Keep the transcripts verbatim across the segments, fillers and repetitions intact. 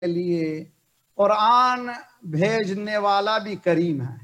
کے لیے قرآن بھیجنے والا بھی کریم ہے،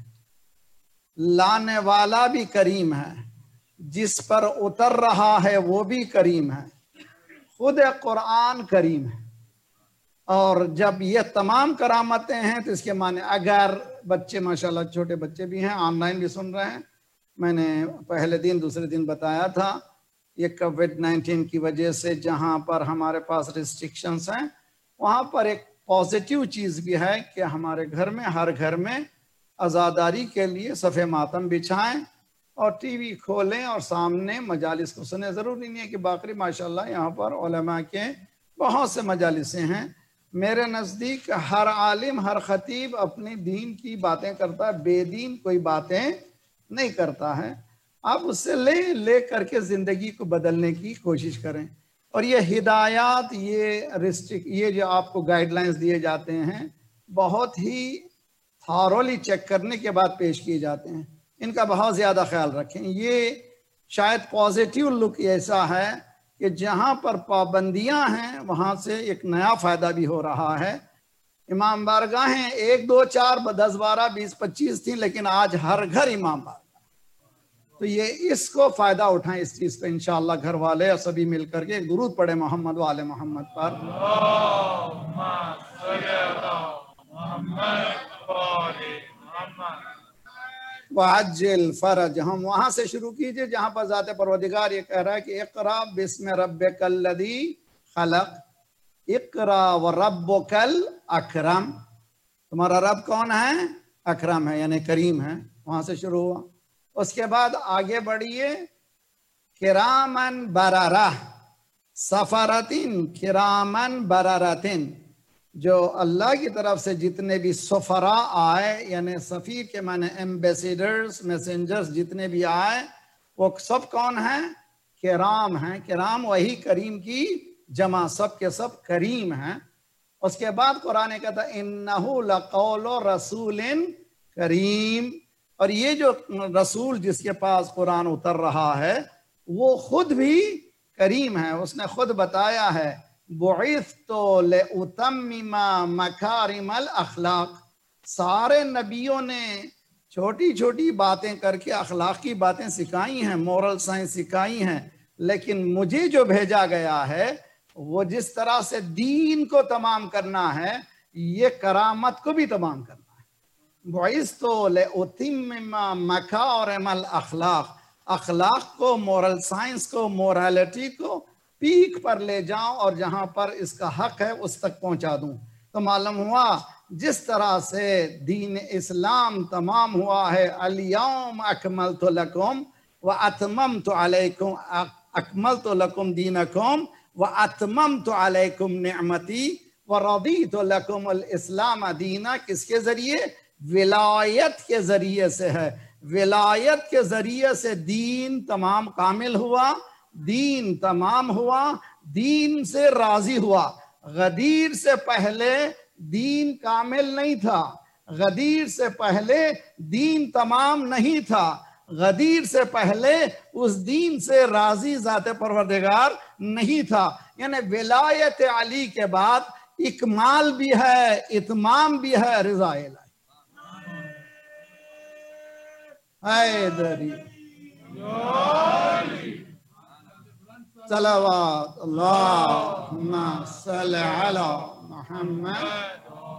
لانے والا بھی کریم ہے، جس پر اتر رہا ہے وہ بھی کریم ہے، خود قرآن کریم ہے۔ اور جب یہ تمام کرامتیں ہیں تو اس کے معنی اگر بچے ماشاءاللہ چھوٹے بچے بھی ہیں آن لائن بھی سن رہے ہیں، میں نے پہلے دن دوسرے دن بتایا تھا یہ کووڈ نائنٹین کی وجہ سے جہاں پر ہمارے پاس ریسٹرکشنز ہیں وہاں پر ایک پازیٹیو چیز بھی ہے کہ ہمارے گھر میں ہر گھر میں عزاداری کے لیے صف ماتم بچھائیں اور ٹی وی کھولیں اور سامنے مجالس کو سنیں۔ ضروری نہیں ہے کہ باقی ماشاءاللہ یہاں پر علماء کے بہت سے مجالسیں ہیں۔ میرے نزدیک ہر عالم ہر خطیب اپنی دین کی باتیں کرتا ہے، بے دین کوئی باتیں نہیں کرتا ہے۔ آپ اس سے لے لے کر کے زندگی کو بدلنے کی کوشش کریں، اور یہ ہدایات یہ ریسٹرک یہ جو آپ کو گائیڈ لائنز دیے جاتے ہیں بہت ہی تھارولی چیک کرنے کے بعد پیش کیے جاتے ہیں، ان کا بہت زیادہ خیال رکھیں۔ یہ شاید پازیٹیو لک ایسا ہے کہ جہاں پر پابندیاں ہیں وہاں سے ایک نیا فائدہ بھی ہو رہا ہے۔ امام بارگاہیں ایک دو چار دس بارہ بیس پچیس تھیں، لیکن آج ہر گھر امام بارگاہ، تو یہ اس کو فائدہ اٹھائیں اس چیز پہ انشاءاللہ گھر والے اور سبھی مل کر کے درود پڑھیں محمد و آل محمد پر۔ اللہم صلی علی محمد و آل محمد۔ وعجل فرج، ہم وہاں سے شروع کیجئے جہاں پر ذات پروردگار یہ کہہ رہا ہے کہ اقرا بسم ربک الذی خلق، اقرا وربک الاکرم، تمہارا رب کون ہے؟ اکرم ہے یعنی کریم ہے، وہاں سے شروع ہوا۔ اس کے بعد آگے بڑھیے، کرامن بررہ سفرتن کرامن بررتن، جو اللہ کی طرف سے جتنے بھی سفراء آئے یعنی سفیر کے معنی ایمبیسیڈرز میسنجرز جتنے بھی آئے وہ سب کون ہیں؟ کرام ہیں۔ کرام وہی کریم کی جمع، سب کے سب کریم ہیں۔ اس کے بعد قرآن کہتا ہے انہو لقول رسول کریم، اور یہ جو رسول جس کے پاس قرآن اتر رہا ہے وہ خود بھی کریم ہے۔ اس نے خود بتایا ہے بعثت لأتمم مکارم الاخلاق، سارے نبیوں نے چھوٹی چھوٹی باتیں کر کے اخلاق کی باتیں سکھائی ہیں، مورل سائنس سکھائی ہیں، لیکن مجھے جو بھیجا گیا ہے وہ جس طرح سے دین کو تمام کرنا ہے یہ کرامت کو بھی تمام کرنا ہے۔ بعثت لأتمم مکارم الاخلاق، اخلاق کو، مورل سائنس کو، مورالٹی کو پیک پر لے جاؤں اور جہاں پر اس کا حق ہے اس تک پہنچا دوں۔ تو معلوم ہوا جس طرح سے دین اسلام تمام ہوا ہے، الیوم اکملت لکم واتممت علیکم اکملت لکم دینکم واتممت علیکم نعمتی ورضیت لکم الاسلام دینا، کس کے ذریعے؟ ولایت کے ذریعے سے ہے۔ ولایت کے ذریعے سے دین تمام کامل ہوا، دین تمام ہوا، دین سے راضی ہوا۔ غدیر سے پہلے دین کامل نہیں تھا، غدیر سے پہلے دین تمام نہیں تھا، غدیر سے پہلے اس دین سے راضی ذات پروردگار نہیں تھا۔ یعنی ولایت علی کے بعد اکمال بھی ہے، اتمام بھی ہے، رضا الہی۔ حیدری صلوات اللہم صلی علی محمد۔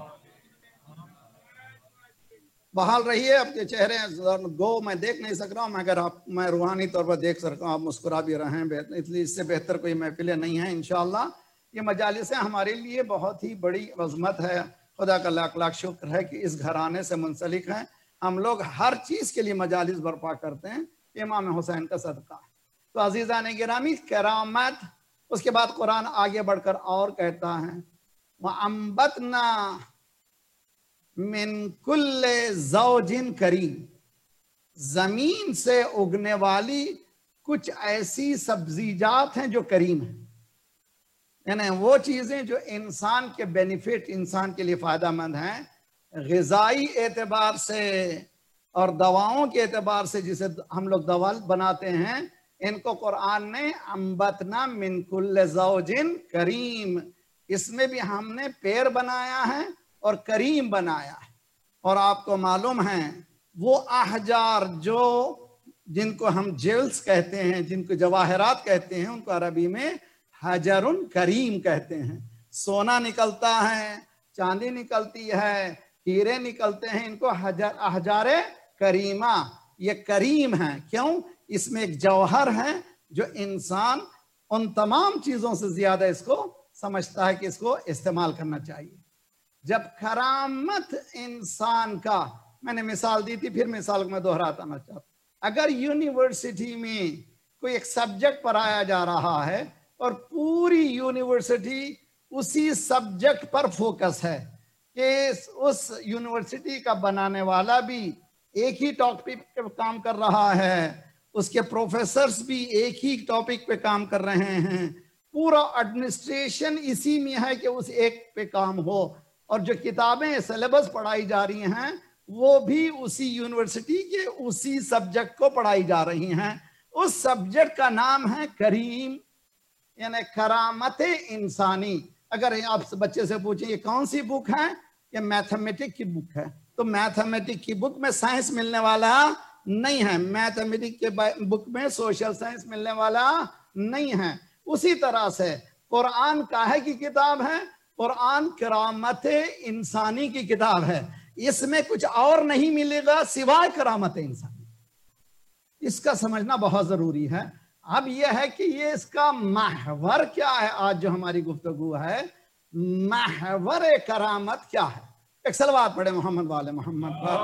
بحال رہیے، آپ کے چہرے گو میں دیکھ نہیں سک رہا ہوں، مگر آپ میں روحانی طور پر دیکھ سکتا ہوں، آپ مسکرا بھی رہے ہیں، اس لیے اس سے بہتر کوئی محفلیں نہیں ہیں انشاءاللہ۔ یہ مجالسیں ہمارے لیے بہت ہی بڑی عظمت ہے، خدا کا لاکھ لاکھ شکر ہے کہ اس گھرانے سے منسلک ہیں۔ ہم لوگ ہر چیز کے لیے مجالس برپا کرتے ہیں، امام حسین کا صدقہ ہے۔ تو عزیزان گرامی، کرامت، اس کے بعد قرآن آگے بڑھ کر اور کہتا ہے وَأَنبَتْنَا مِن کُلِّ زَوْجٍ کریم، زمین سے اگنے والی کچھ ایسی سبزیجات ہیں جو کریم ہیں، یعنی وہ چیزیں جو انسان کے بینیفٹ، انسان کے لیے فائدہ مند ہیں، غذائی اعتبار سے اور دواؤں کے اعتبار سے، جسے ہم لوگ دوا بناتے ہیں، ان کو قرآن نے انبتنا من کل زوج کریم، اس میں بھی ہم نے پیر بنایا ہے اور کریم بنایا ہے. اور آپ کو معلوم ہے وہ احجار جو جن کو ہم جیولز کہتے ہیں، جن کو جواہرات کہتے ہیں، ان کو عربی میں حجر کریم کہتے ہیں. سونا نکلتا ہے، چاندی نکلتی ہے، ہیرے نکلتے ہیں، ان کو حجر احجار کریمہ. یہ کریم ہیں کیوں؟ اس میں ایک جوہر ہے جو انسان ان تمام چیزوں سے زیادہ اس کو سمجھتا ہے کہ اس کو استعمال کرنا چاہیے. جب کرامت انسان کا، میں نے مثال دی تھی، پھر مثال کو میں دہراتا نہ چاہتا. اگر یونیورسٹی میں کوئی ایک سبجیکٹ پڑھایا جا رہا ہے اور پوری یونیورسٹی اسی سبجیکٹ پر فوکس ہے کہ اس یونیورسٹی کا بنانے والا بھی ایک ہی ٹاپک پہ کام کر رہا ہے، اس کے پروفیسرز بھی ایک ہی ٹاپک پہ کام کر رہے ہیں، پورا ایڈمنسٹریشن اسی میں ہے کہ اس ایک پہ کام ہو، اور جو کتابیں سلیبس پڑھائی جا رہی ہیں وہ بھی اسی یونیورسٹی کے اسی سبجیکٹ کو پڑھائی جا رہی ہیں، اس سبجیکٹ کا نام ہے کریم، یعنی کرامت انسانی. اگر آپ بچے سے پوچھیں یہ کون سی بک ہے، یہ میتھمیٹک کی بک ہے، تو میتھمیٹک کی بک میں سائنس ملنے والا نہیں ہے، میتھمیٹک کے بک میں سوشل سائنس ملنے والا نہیں ہے. اسی طرح سے قرآن کاہے کی کتاب ہے؟ قرآن کرامت انسانی کی کتاب ہے. اس میں کچھ اور نہیں ملے گا سوائے کرامت انسانی. اس کا سمجھنا بہت ضروری ہے. اب یہ ہے کہ یہ اس کا محور کیا ہے. آج جو ہماری گفتگو ہے محور کرامت کیا ہے. ایک صلوات پڑھے محمد والے محمد پر.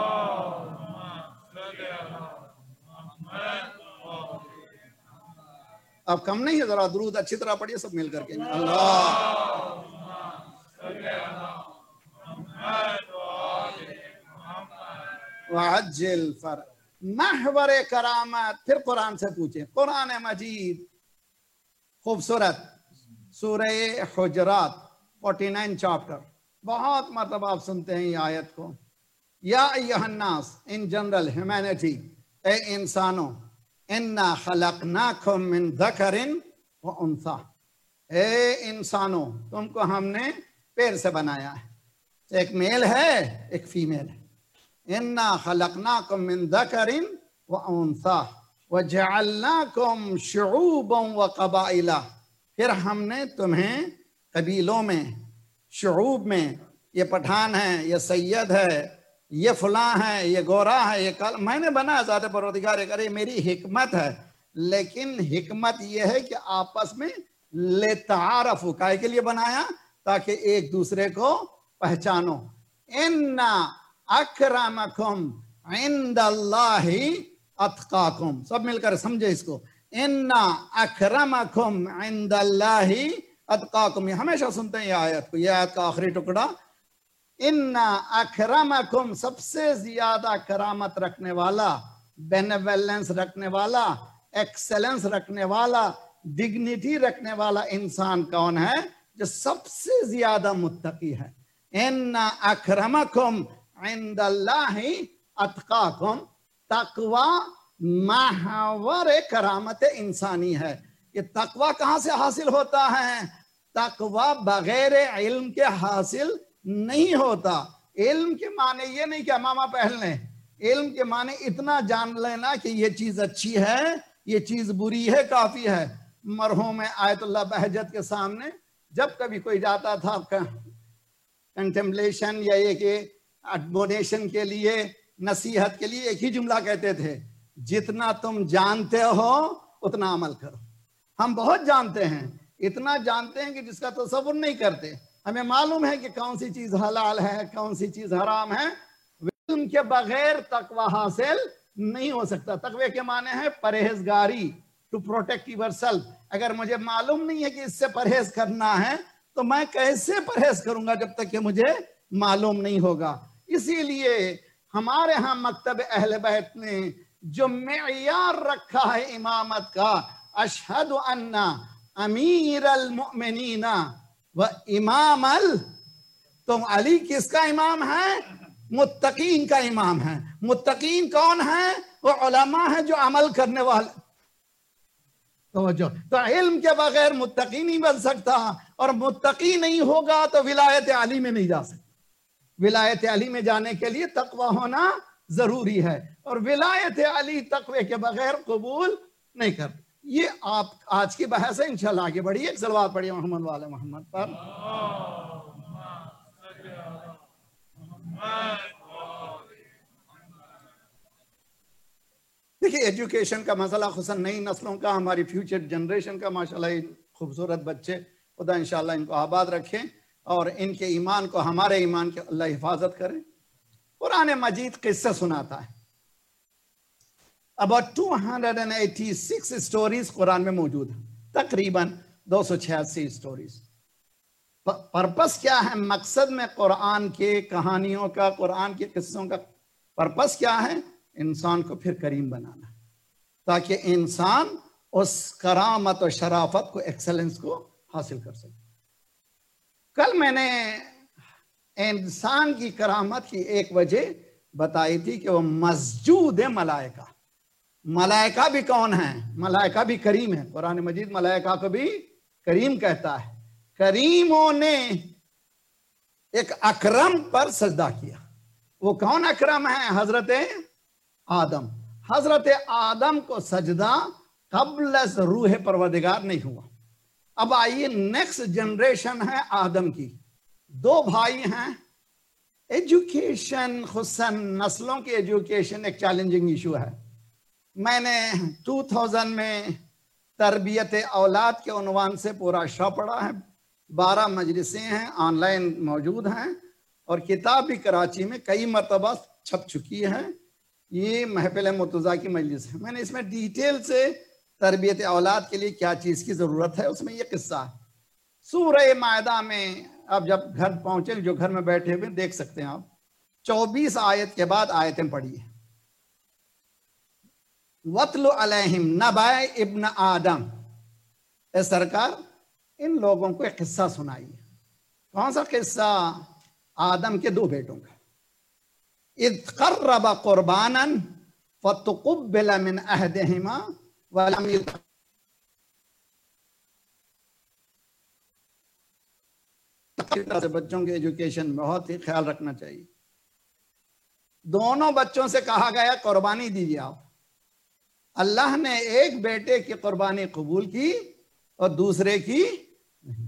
اب کم نہیں ہے، ذرا درود اچھی طرح پڑھیے سب مل کر کے. اللہ وعجل فر محور کرامت. پھر قرآن سے پوچھیں. قرآن مجید خوبصورت سورہ حجرات فورٹی نائن چاپٹر، بہت مرتبہ آپ سنتے ہیں یہ آیت کو. یا ایہا الناس، ان جنرل ہیومینٹی، اے انسانوں، انا خلقناکم من ذکر و انثی، اے انسانوں تم کو ہم نے پیر سے بنایا ہے، ایک میل ہے ایک فیمیل ہے. انا خلقناکم من ذکر و انثی وجعلناکم شعوبا و قبائل، پھر ہم نے تمہیں قبیلوں میں، شعوب میں، یہ پٹھان ہے، یہ سید ہے، یہ فلاں ہے، یہ گورا ہے، یہ کل میں نے بنا ذات پروردگار کرے، میری حکمت ہے. لیکن حکمت یہ ہے کہ آپس میں لتعارفوا، کائے کے لیے بنایا؟ تاکہ ایک دوسرے کو پہچانو. انا اکرمکم عند اللہ اتقاکم. سب مل کر سمجھے اس کو. انا اکرمکم عند اللہ اتقاکم. یہ ہمیشہ سنتے ہیں یہ آیت کو، یہ آیت کا آخری ٹکڑا. انا اکرمکم، سب سے زیادہ کرامت رکھنے والا، بینیولنس رکھنے والا، ایکسلنس رکھنے والا، ڈگنیٹی رکھنے والا انسان کون ہے؟ جو سب سے زیادہ متقی ہے. انا اکرمکم عند اللہ اتقاکم. تقوی محور کرامت انسانی ہے. یہ تقوی کہاں سے حاصل ہوتا ہے؟ تقوی بغیر علم کے حاصل نہیں ہوتا. علم کے معنی یہ نہیں کہ امامہ پہن لیں، علم کے معنی اتنا جان لینا کہ یہ چیز اچھی ہے، یہ چیز بری ہے، کافی ہے. مرحوم آیت اللہ بہجت کے سامنے جب کبھی کوئی جاتا تھا کنٹمپلیشن یا یہ کہ ایڈمونیشن کے لیے، نصیحت کے لیے، ایک ہی جملہ کہتے تھے، جتنا تم جانتے ہو اتنا عمل کرو. ہم بہت جانتے ہیں، اتنا جانتے ہیں کہ جس کا تصور نہیں کرتے. ہمیں معلوم ہے کہ کون سی چیز حلال ہے، کون سی چیز حرام ہے. علم کے بغیر تقوی حاصل نہیں ہو سکتا. تقوی کے معنی ہے پرہیزگاری، ٹو پروٹیکٹ یور سیلف. اگر مجھے معلوم نہیں ہے کہ اس سے پرہیز کرنا ہے تو میں کیسے پرہیز کروں گا جب تک کہ مجھے معلوم نہیں ہوگا. اسی لیے ہمارے ہاں مکتب اہل بیت نے جو معیار رکھا ہے امامت کا، اشہد ان امیر المؤمنین و امام ال، تو علی کس کا امام ہے؟ متقین کا امام ہے. متقین کون ہیں؟ وہ علماء ہیں جو عمل کرنے والے. توجہ. تو علم کے بغیر متقی نہیں بن سکتا، اور متقی نہیں ہوگا تو ولایت علی میں نہیں جا سکتا. ولایت علی میں جانے کے لیے تقوی ہونا ضروری ہے، اور ولایت علی تقوی کے بغیر قبول نہیں کرتے. یہ آپ آج کی بحث ہے. انشاءاللہ آگے بڑھیے. ایک صلوات پڑھیے محمد والے محمد پر. دیکھیے ایجوکیشن کا مسئلہ خصوصاً نئی نسلوں کا، ہماری فیوچر جنریشن کا، ماشاءاللہ خوبصورت بچے، خدا انشاءاللہ ان کو آباد رکھیں اور ان کے ایمان کو ہمارے ایمان کے اللہ حفاظت کریں. قرآن مجید قصہ سناتا ہے. about two hundred eighty-six stories Quran میں موجود ہیں، تقریباً دو سو چھیاسی سٹوریز. پرپس کیا ہے؟ مقصد میں قرآن کے کہانیوں کا، قرآن کے قصوں کا پرپس کیا ہے؟ انسان کو پھر کریم بنانا، تاکہ انسان اس کرامت و شرافت کو، ایکسلنس کو حاصل کر سکے. کل میں نے انسان کی کرامت کی ایک وجہ بتائی تھی کہ وہ مسجود ملائکہ. ملائکہ بھی کون ہیں؟ ملائکہ بھی کریم ہیں. قرآن مجید ملائکہ کو بھی کریم کہتا ہے. کریموں نے ایک اکرم پر سجدہ کیا. وہ کون اکرم ہے؟ حضرت آدم. حضرت آدم کو سجدہ قبل از روح پروردگار نہیں ہوا. اب آئیے نیکسٹ جنریشن ہے آدم کی. دو بھائی ہیں. ایجوکیشن، خصوصاً نسلوں کی ایجوکیشن ایک چیلنجنگ ایشو ہے. میں نے ٹو تھاؤزنڈ میں تربیت اولاد کے عنوان سے پورا شو پڑھا ہے. بارہ مجلسیں ہیں، آن لائن موجود ہیں، اور کتاب بھی کراچی میں کئی مرتبہ چھپ چکی ہے. یہ محفل مرتضیٰ کی مجلس ہے. میں نے اس میں ڈیٹیل سے تربیت اولاد کے لیے کیا چیز کی ضرورت ہے، اس میں یہ قصہ ہے. سورہ مائدہ میں اب جب گھر پہنچے، جو گھر میں بیٹھے ہوئے دیکھ سکتے ہیں آپ، چوبیس آیت کے بعد آیتیں پڑھی ہیں. وَاتْلُ عَلَيْهِمْ نَبَأَ ابْنَ آدم. اے سرکار ان لوگوں کو ایک قصہ سنائیے. کون سا قصہ؟ آدم کے دو بیٹوں کا. اِذْ قَرَّبَ قُرْبَانًا فَتُقُبِّلَ مِنْ أَحَدِهِمَا وَلَمْ يُتَقَبَّلْ. بچوں کے ایجوکیشن بہت ہی خیال رکھنا چاہیے. دونوں بچوں سے کہا گیا قربانی دیجیے آپ. اللہ نے ایک بیٹے کی قربانی قبول کی اور دوسرے کی نہیں.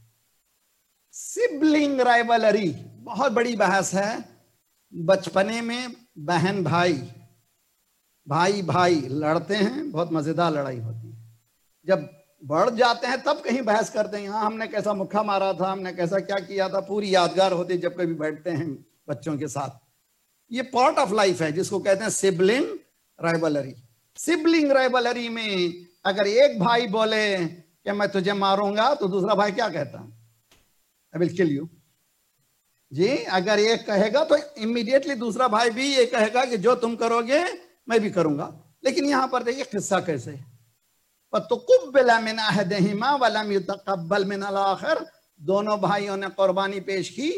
سبلنگ رائولری بہت بڑی بحث ہے. بچپنے میں بہن بھائی بھائی بھائی لڑتے ہیں، بہت مزیدار لڑائی ہوتی ہے. جب بڑھ جاتے ہیں تب کہیں بحث کرتے ہیں، ہاں ہم نے کیسا مکھا مارا تھا، ہم نے کیسا کیا کیا تھا. پوری یادگار ہوتی جب کبھی بیٹھتے ہیں بچوں کے ساتھ. یہ پارٹ آف لائف ہے جس کو کہتے ہیں سبلنگ رائولری. سبلنگ رائولری میں اگر ایک بھائی بولے کہ میں تجھے ماروں گا تو دوسرا بھائی کیا کہتا ہے؟ I will kill you. جی اگر ایک کہے گا تو امیڈیٹلی دوسرا بھائی بھی یہ کہے گا کہ جو تم کرو گے میں بھی کروں گا. لیکن یہاں پر دیکھیے قصہ کیسے. فَتُقُبِّلَ مِنْ أَحَدِهِمَا وَلَمْ يُتَقَبَّلْ مِنَ الْآخَرِ. دونوں بھائیوں نے قربانی پیش کی.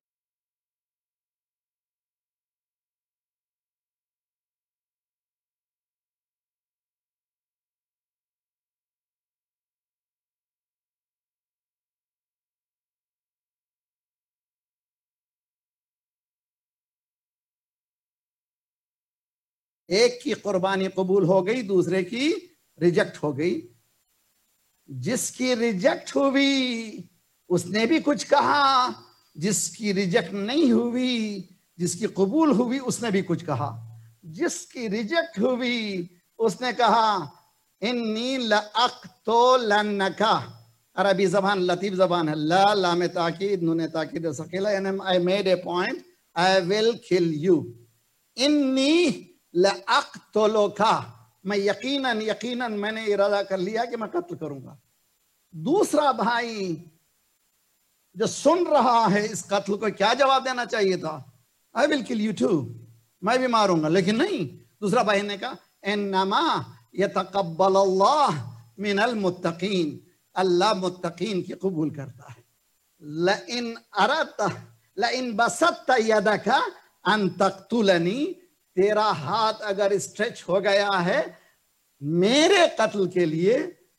ایک کی قربانی قبول ہو گئی، دوسرے کی ریجیکٹ ہو گئی. جس کی ریجیکٹ ہوئی اس نے بھی کچھ کہا، جس کی ریجیکٹ نہیں ہوئی، جس کی قبول ہوئی اس نے بھی کچھ کہا. جس کی ریجیکٹ ہوئی اس نے کہا انی لأقتلنک. عربی زبان لطیف زبان ہے. لا لام تاکید، نون تاکید ثقیلہ، یعنی I made a point, I will kill you. انی لأقتلک، میں یقیناً یقیناً میں نے ارادہ کر لیا کہ میں قتل کروں گا. دوسرا بھائی جو سن رہا ہے اس قتل کو کیا جواب دینا چاہیے تھا؟ I will kill you too. میں بھی ماروں گا. لیکن نہیں، دوسرا بھائی نے کہا انما یتقبل اللہ من المتقین. اللہ متقین کی قبول کرتا ہے. لئن اردت لئن بسطت یدک ان تقتلنی، تیرا ہاتھ اگر اسٹریچ ہو گیا ہے میرے قتل کے لیے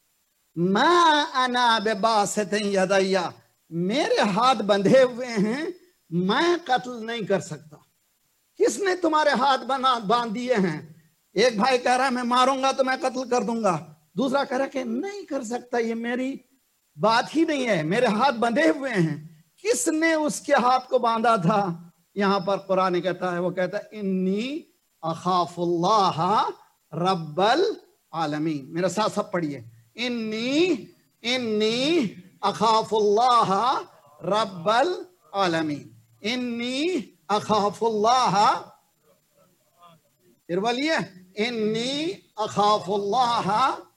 ما انا بباسط یدیا، میرے ہاتھ بندھے ہوئے ہیں، میں قتل نہیں کر سکتا۔ کس نے تمہارے ہاتھ بنا باندھ دیے ہیں؟ ایک بھائی کہہ رہا ہے میں ماروں گا تو میں قتل کر دوں گا، دوسرا کہہ رہا ہے کہ نہیں کر سکتا، یہ میری بات ہی نہیں ہے، میرے ہاتھ بندھے ہوئے ہیں۔ کس نے اس کے ہاتھ کو باندھا تھا؟ یہاں پر قرآن کہتا ہے، وہ کہتا ہے انی اخاف اللہ رب العالمین۔ میرے ساتھ سب پڑھیے، انی انی اخاف اللہ رب العالمین، انی اخاف اللہ، پھر بولیے انی اخاف اللہ،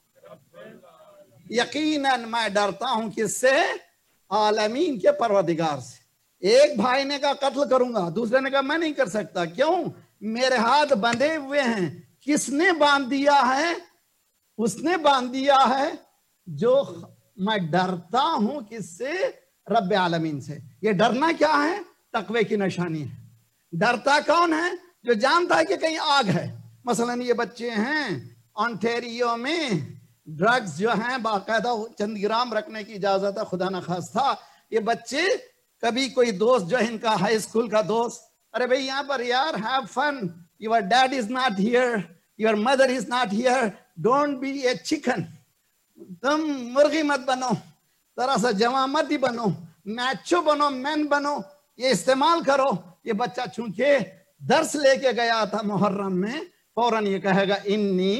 یقیناً میں ڈرتا ہوں کس سے؟ عالمین کے پروردگار سے۔ ایک بھائی نے کہا قتل کروں گا، دوسرے نے کہا میں نہیں کر سکتا، کیوں؟ میرے ہاتھ بندھے ہوئے ہیں۔ کس نے باندھ دیا ہے؟ اس نے باندھ دیا ہے جو میں ڈرتا ہوں کس سے؟ رب عالمین سے۔ یہ ڈرنا کیا ہے؟ تقوی کی نشانی ہے۔ ڈرتا کون ہے؟ جو جانتا ہے کہ کہیں آگ ہے۔ مثلا یہ بچے ہیں آنٹیریو میں، ڈرگز جو ہیں باقاعدہ چند گرام رکھنے کی اجازت ہے، خدا نخواستہ یہ بچے کبھی کوئی دوست جو ہے ان کا ہائی اسکول کا دوست، ارے بھئی یہاں پر یار have fun, your dad is not here, your mother is not here, don't be a chicken, تم مرغی مت بنو، ذرا سا جوان مردی بنو، میچو بنو، مین بنو، یہ استعمال کرو۔ یہ بچہ چونکہ درس لے کے گیا تھا محرم میں، فوراً یہ کہے گا انی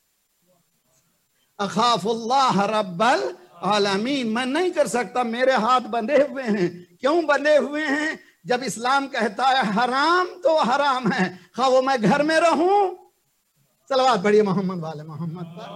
اخاف اللہ رب العالمین، میں نہیں کر سکتا، میرے ہاتھ بندھے ہوئے ہیں۔ کیوں بندھے ہوئے ہیں؟ جب اسلام کہتا ہے حرام تو حرام ہے، خواہ وہ میں گھر میں رہوں۔ صلوات پڑھیے محمد والے محمد پر۔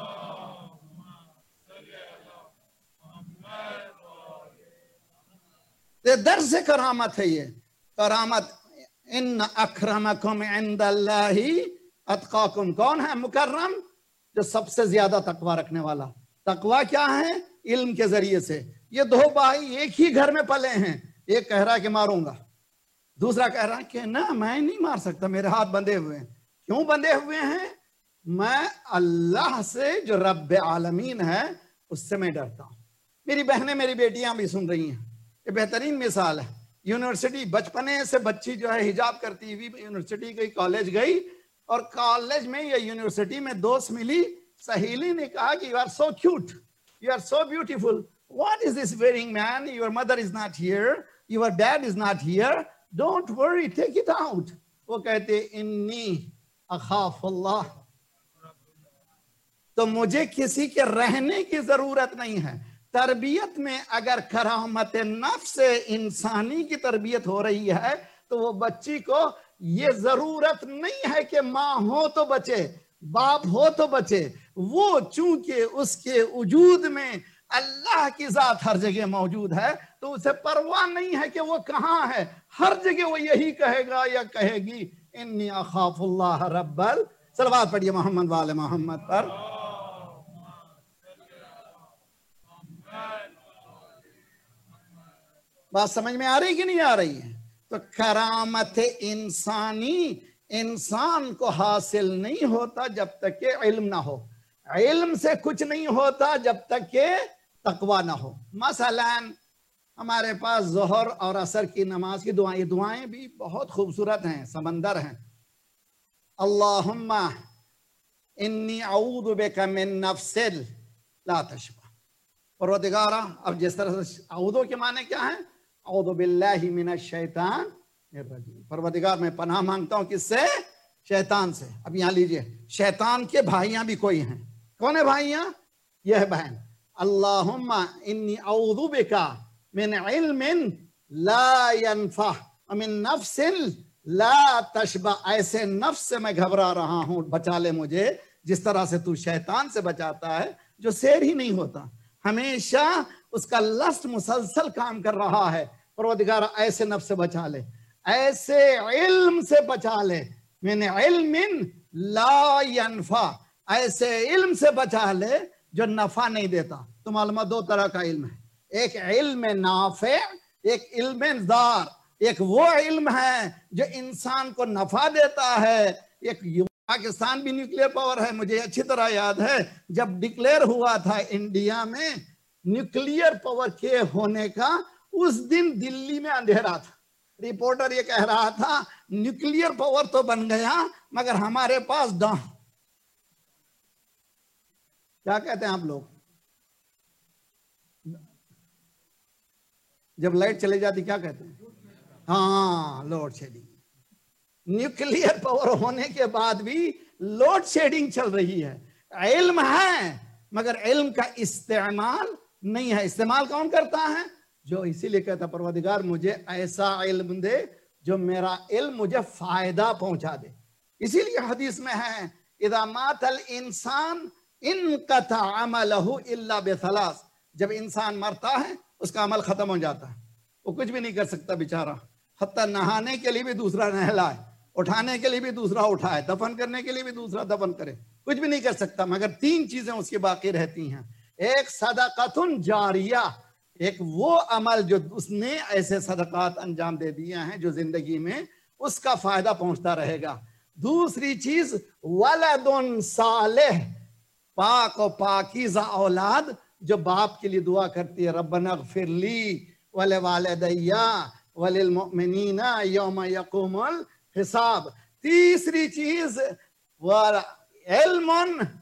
یہ درس کرامت ہے، یہ کرامت۔ ان اکرمکم عند اللہ اتقاکم، کون ہے مکرم؟ جو سب سے زیادہ تقوی رکھنے والا۔ تقوی کیا ہے؟ علم کے ذریعے سے۔ یہ دو بھائی ایک ہی گھر میں پلے ہیں، ایک کہہ رہا ہے کہ ماروں گا، دوسرا کہہ رہا ہے کہ نہ میں نہیں مار سکتا، میرے ہاتھ بندھے ہوئے ہیں۔ کیوں بندھے ہوئے ہیں؟ میں اللہ سے جو رب عالمین ہے اس سے میں ڈرتا ہوں۔ میری بہنیں میری بیٹیاں بھی سن رہی ہیں، یہ بہترین مثال ہے۔ یونیورسٹی بچپنے سے بچی جو ہے حجاب کرتی ہوئی یونیورسٹی گئی، کالج گئی، اور کالج میں یا یونیورسٹی میں دوست ملی، سہیلی نے کہا کہ you are so cute, you are so beautiful, what is this wearing man, your mother is not here, your dad is not here, don't worry, take it out. وہ کہتے انی اخاف اللہ، تو مجھے کسی کے رہنے کی ضرورت نہیں ہے۔ تربیت میں اگر کرامت نفس انسانی کی تربیت ہو رہی ہے تو وہ بچی کو یہ ضرورت نہیں ہے کہ ماں ہو تو بچے، باپ ہو تو بچے، وہ چونکہ اس کے وجود میں اللہ کی ذات ہر جگہ موجود ہے تو اسے پرواہ نہیں ہے کہ وہ کہاں ہے، ہر جگہ وہ یہی کہے گا یا کہے گی انی اخاف اللہ رب ال۔ صلوات پڑھیے محمد وآل محمد پر۔ بات سمجھ میں آ رہی کہ نہیں آ رہی ہے؟ تو کرامت انسانی انسان کو حاصل نہیں ہوتا جب تک کہ علم نہ ہو، علم سے کچھ نہیں ہوتا جب تک کہ تقوی نہ ہو۔ مثلا ہمارے پاس ظہر اور عصر کی نماز کی دعائیں، دعائیں بھی بہت خوبصورت ہیں، سمندر ہیں۔ اللہم انی اعوذ بک من نفس لا تشبع، پروردگارہ، اب جس طرح سے اعوذ کے معنی کیا ہیں؟ اعوذ باللہ من الشیطان الرجیم، پروردگار میں پناہ مانگتا ہوں کس سے؟ شیطان سے۔ اب یہاں لیجئے، شیطان کے بھائیاں بھی کوئی ہیں، کون ہے بھائیاں؟ یہ ہے بہن۔ اللہم انی اعوذ بک من علم لا ينفع ومن نفس لا تشبع، ایسے نفس سے میں گھبرا رہا ہوں، بچا لے مجھے جس طرح سے تو شیطان سے بچاتا ہے جو سیر ہی نہیں ہوتا، ہمیشہ اس کا لسٹ مسلسل کام کر رہا ہے۔ پروردگار ایسے نفس سے بچا لے، ایسے علم سے بچا لے، من علم لا ينفع، ایسے علم سے بچا لے جو نفع نہیں دیتا۔ تو معلومات دو طرح کا علم ہے، ایک علم نافع، ایک علم ضار۔ ایک وہ علم ہے جو انسان کو نفع دیتا ہے، ایک پاکستان بھی نیوکلیئر پاور ہے. مجھے اچھی طرح یاد ہے جب ڈکلیئر ہوا تھا انڈیا میں نیوکلیئر پاور کے ہونے کا، اس دن دلی میں اندھیرا تھا. رپورٹر یہ کہہ رہا تھا نیوکلیئر پاور تو بن گیا مگر ہمارے پاس ڈاؤن. کیا کہتے ہیں آپ لوگ؟ جب لائٹ چلے جاتی کیا کہتے ہیں؟ ہاں، لوڈ شیڈنگ. نیوکلیئر پاور ہونے کے بعد بھی لوڈ شیڈنگ چل رہی ہے. علم ہے مگر علم کا استعمال نہیں ہے. استعمال کون کرتا ہے؟ جو اسی لیے کہتا پروردگار مجھے ایسا علم دے جو میرا علم مجھے فائدہ پہنچا دے. اسی لیے حدیث میں ہے اذا مات الانسان انقطع عمله الا بثلاث. جب انسان مرتا ہے اس کا عمل ختم ہو جاتا ہے، وہ کچھ بھی نہیں کر سکتا بیچارہ. حتیٰ نہانے کے لیے بھی دوسرا نہلائے، اٹھانے کے لیے بھی دوسرا اٹھائے، دفن کرنے کے لیے بھی دوسرا دفن کرے، کچھ بھی نہیں کر سکتا. مگر تین چیزیں اس کی باقی رہتی ہیں. ایک صدقۃ جاریہ، ایک وہ عمل جو اس نے ایسے صدقات انجام دے دیے ہیں جو زندگی میں اس کا فائدہ پہنچتا رہے گا. دوسری چیز ولد صالح، پاک و پاکیزہ اولاد جو باپ کے لیے دعا کرتی ہے ربنا اغفر لی ولوالدی وللمؤمنین یوم یقوم الحساب. تیسری چیز علم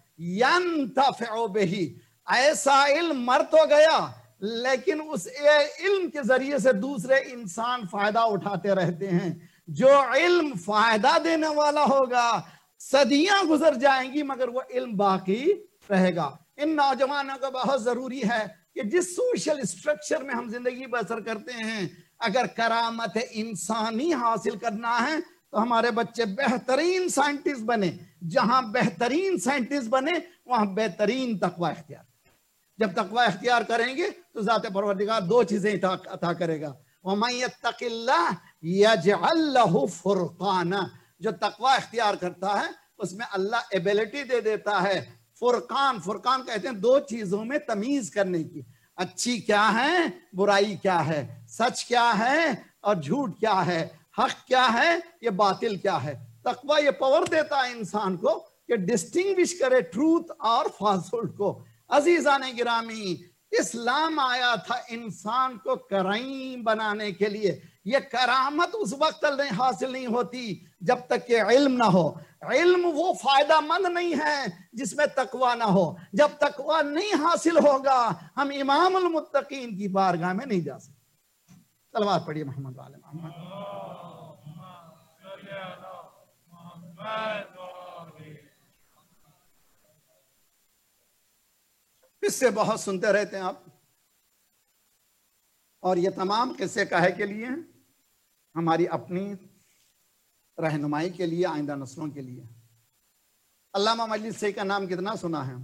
ینتفع بہ، ایسا علم مر تو گیا لیکن اس علم کے ذریعے سے دوسرے انسان فائدہ اٹھاتے رہتے ہیں. جو علم فائدہ دینے والا ہوگا صدیاں گزر جائیں گی مگر وہ علم باقی رہے گا. ان نوجوانوں کو بہت ضروری ہے کہ جس سوشل اسٹرکچر میں ہم زندگی بسر کرتے ہیں، اگر کرامت انسانی حاصل کرنا ہے تو ہمارے بچے بہترین سائنٹسٹ بنے. جہاں بہترین سائنٹسٹ بنے وہاں بہترین تقوی اختیار. جب تقوی اختیار کریں گے تو ذات پروردگار دو چیزیں عطا کرے گا. وَمَن يَتَّقِ اللَّهَ يَجْعَلْ لَهُ فُرْقَانًا. جو تقوی اختیار کرتا ہے اس میں اللہ ایبیلٹی دے دیتا ہے. فرقان، فرقان کہتے ہیں دو چیزوں میں تمیز کرنے کی. اچھی کیا ہے، برائی کیا ہے، سچ کیا ہے اور جھوٹ کیا ہے، حق کیا ہے، یہ باطل کیا ہے. تقوی یہ پاور دیتا ہے انسان کو کہ ڈسٹنگوش کرے ٹروتھ اور فالسہوڈ کو. عزیزان گرامی، اسلام آیا تھا انسان کو کریم بنانے کے لیے. یہ کرامت اس وقت حاصل نہیں ہوتی جب تک کہ علم نہ ہو. علم وہ فائدہ مند نہیں ہے جس میں تقوی نہ ہو. جب تقوی نہیں حاصل ہوگا ہم امام المتقین کی بارگاہ میں نہیں جا سکتے. صلوات پڑھیے محمد وعلی محمد. اس سے بہت سنتے رہتے ہیں آپ، اور یہ تمام قصے کہے کے لیے ہیں، ہماری اپنی رہنمائی کے لیے، آئندہ نسلوں کے لیے. علامہ مجلسی کا نام کتنا سنا ہے؟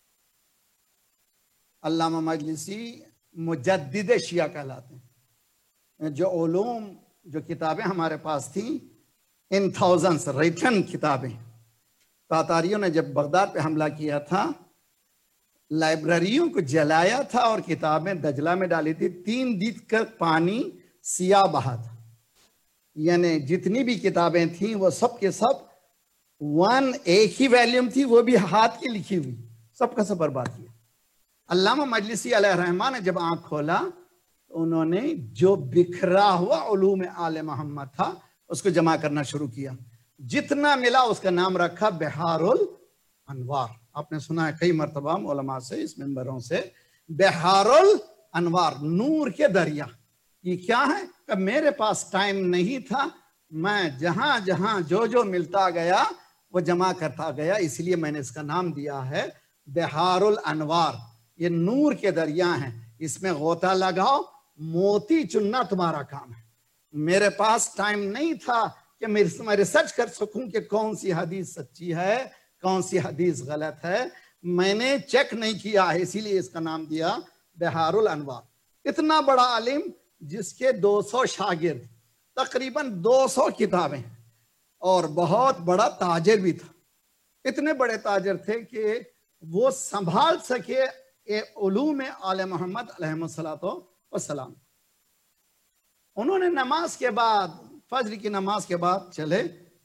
علامہ مجلسی مجدد شیعہ کہلاتے ہیں. جو علوم، جو کتابیں ہمارے پاس تھیں، ان تھاؤزنڈس ریٹن کتابیں، تاتاریوں نے جب بغداد پہ حملہ کیا تھا لائبریریوں کو جلایا تھا اور کتابیں دجلہ میں ڈالی تھی. تین دن کا پانی سیاہ بہا تھا. یعنی جتنی بھی کتابیں تھیں وہ سب کے سب ون ایک ہی ویلیوم تھی، وہ بھی ہاتھ کی لکھی ہوئی، سب کا سب برباد کیا. علامہ مجلسی علیہ الرحمہ نے جب آنکھ کھولا تو انہوں نے جو بکھرا ہوا علوم آل محمد تھا اس کو جمع کرنا شروع کیا. جتنا ملا اس کا نام رکھا بحار الانوار. آپ نے سنا ہے کئی مرتبہ علماء سے، اس منبروں سے، بحار الانوار، نور کے دریا. یہ کیا ہے کہ میرے پاس ٹائم نہیں تھا، میں جہاں جہاں جو جو ملتا گیا وہ جمع کرتا گیا، اس لیے میں نے اس کا نام دیا ہے بحار الانوار. یہ نور کے دریا ہیں، اس میں غوطہ لگاؤ، موتی چننا تمہارا کام ہے. میرے پاس ٹائم نہیں تھا کہ میں ریسرچ کر سکوں کہ کون سی حدیث سچی ہے، کون سی حدیث غلط ہے. میں نے چیک نہیں کیا ہے، اسی لیے اس کا نام دیا بحار الانوار. اتنا بڑا عالم جس کے دو سو شاگرد، تقریباً دو سو کتابیں، اور بہت بڑا تاجر بھی تھا. اتنے بڑے تاجر تھے کہ وہ سنبھال سکے علوم آل محمد علیہ السلام. انہوں نے نماز کے بعد، فجر کی نماز کے بعد چلے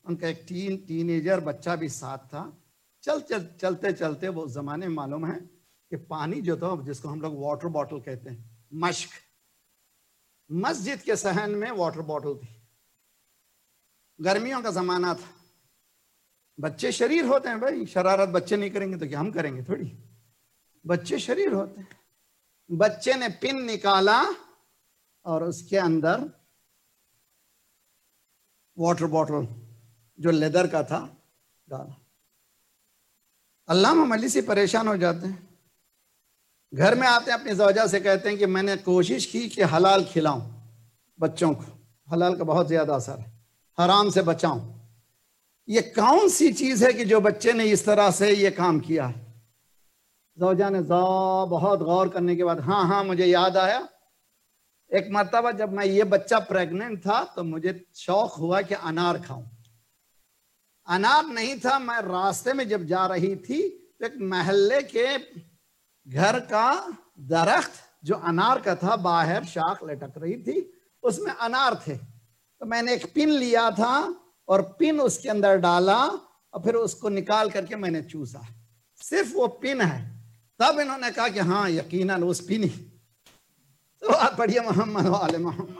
ان کا ایک ٹین ٹین ایجر بچہ بھی ساتھ تھا. چل چل چلتے چلتے وہ زمانے میں معلوم ہے کہ پانی جو تھا جس کو ہم لوگ واٹر باٹل کہتے ہیں, مشک, مسجد کے صحن میں واٹر باٹل تھی. گرمیوں کا زمانہ تھا, بچے شریر ہوتے ہیں بھائی, شرارت بچے نہیں کریں گے تو کیا ہم کریں گے تھوڑی, بچے شریر ہوتے ہیں. بچے نے پن نکالا اور اس کے اندر واٹر باٹل جو لیدر کا تھا ڈالا. علامہ مجلسی پریشان ہو جاتے ہیں, گھر میں آتے ہیں اپنی زوجہ سے کہتے ہیں کہ میں نے کوشش کی کہ حلال کھلاؤں بچوں کو, حلال کا بہت زیادہ اثر ہے, حرام سے بچاؤں. یہ کون سی چیز ہے کہ جو بچے نے اس طرح سے یہ کام کیا ہے؟ زوجہ نے بہت غور کرنے کے بعد ہاں ہاں مجھے یاد آیا, ایک مرتبہ جب میں یہ بچہ پریگننٹ تھا تو مجھے شوق ہوا کہ انار کھاؤں. انار نہیں تھا, میں راستے میں جب جا رہی تھی تو ایک محلے کے گھر کا درخت جو انار کا تھا باہر شاخ لٹک رہی تھی, اس میں انار تھے. تو میں نے ایک پن لیا تھا اور پن اس کے اندر ڈالا اور پھر اس کو نکال کر کے میں نے چوسا. صرف وہ پن ہے. تب انہوں نے کہا کہ ہاں یقیناً اس پن ہی. تو آپ پڑھیے محمد و آل محمد.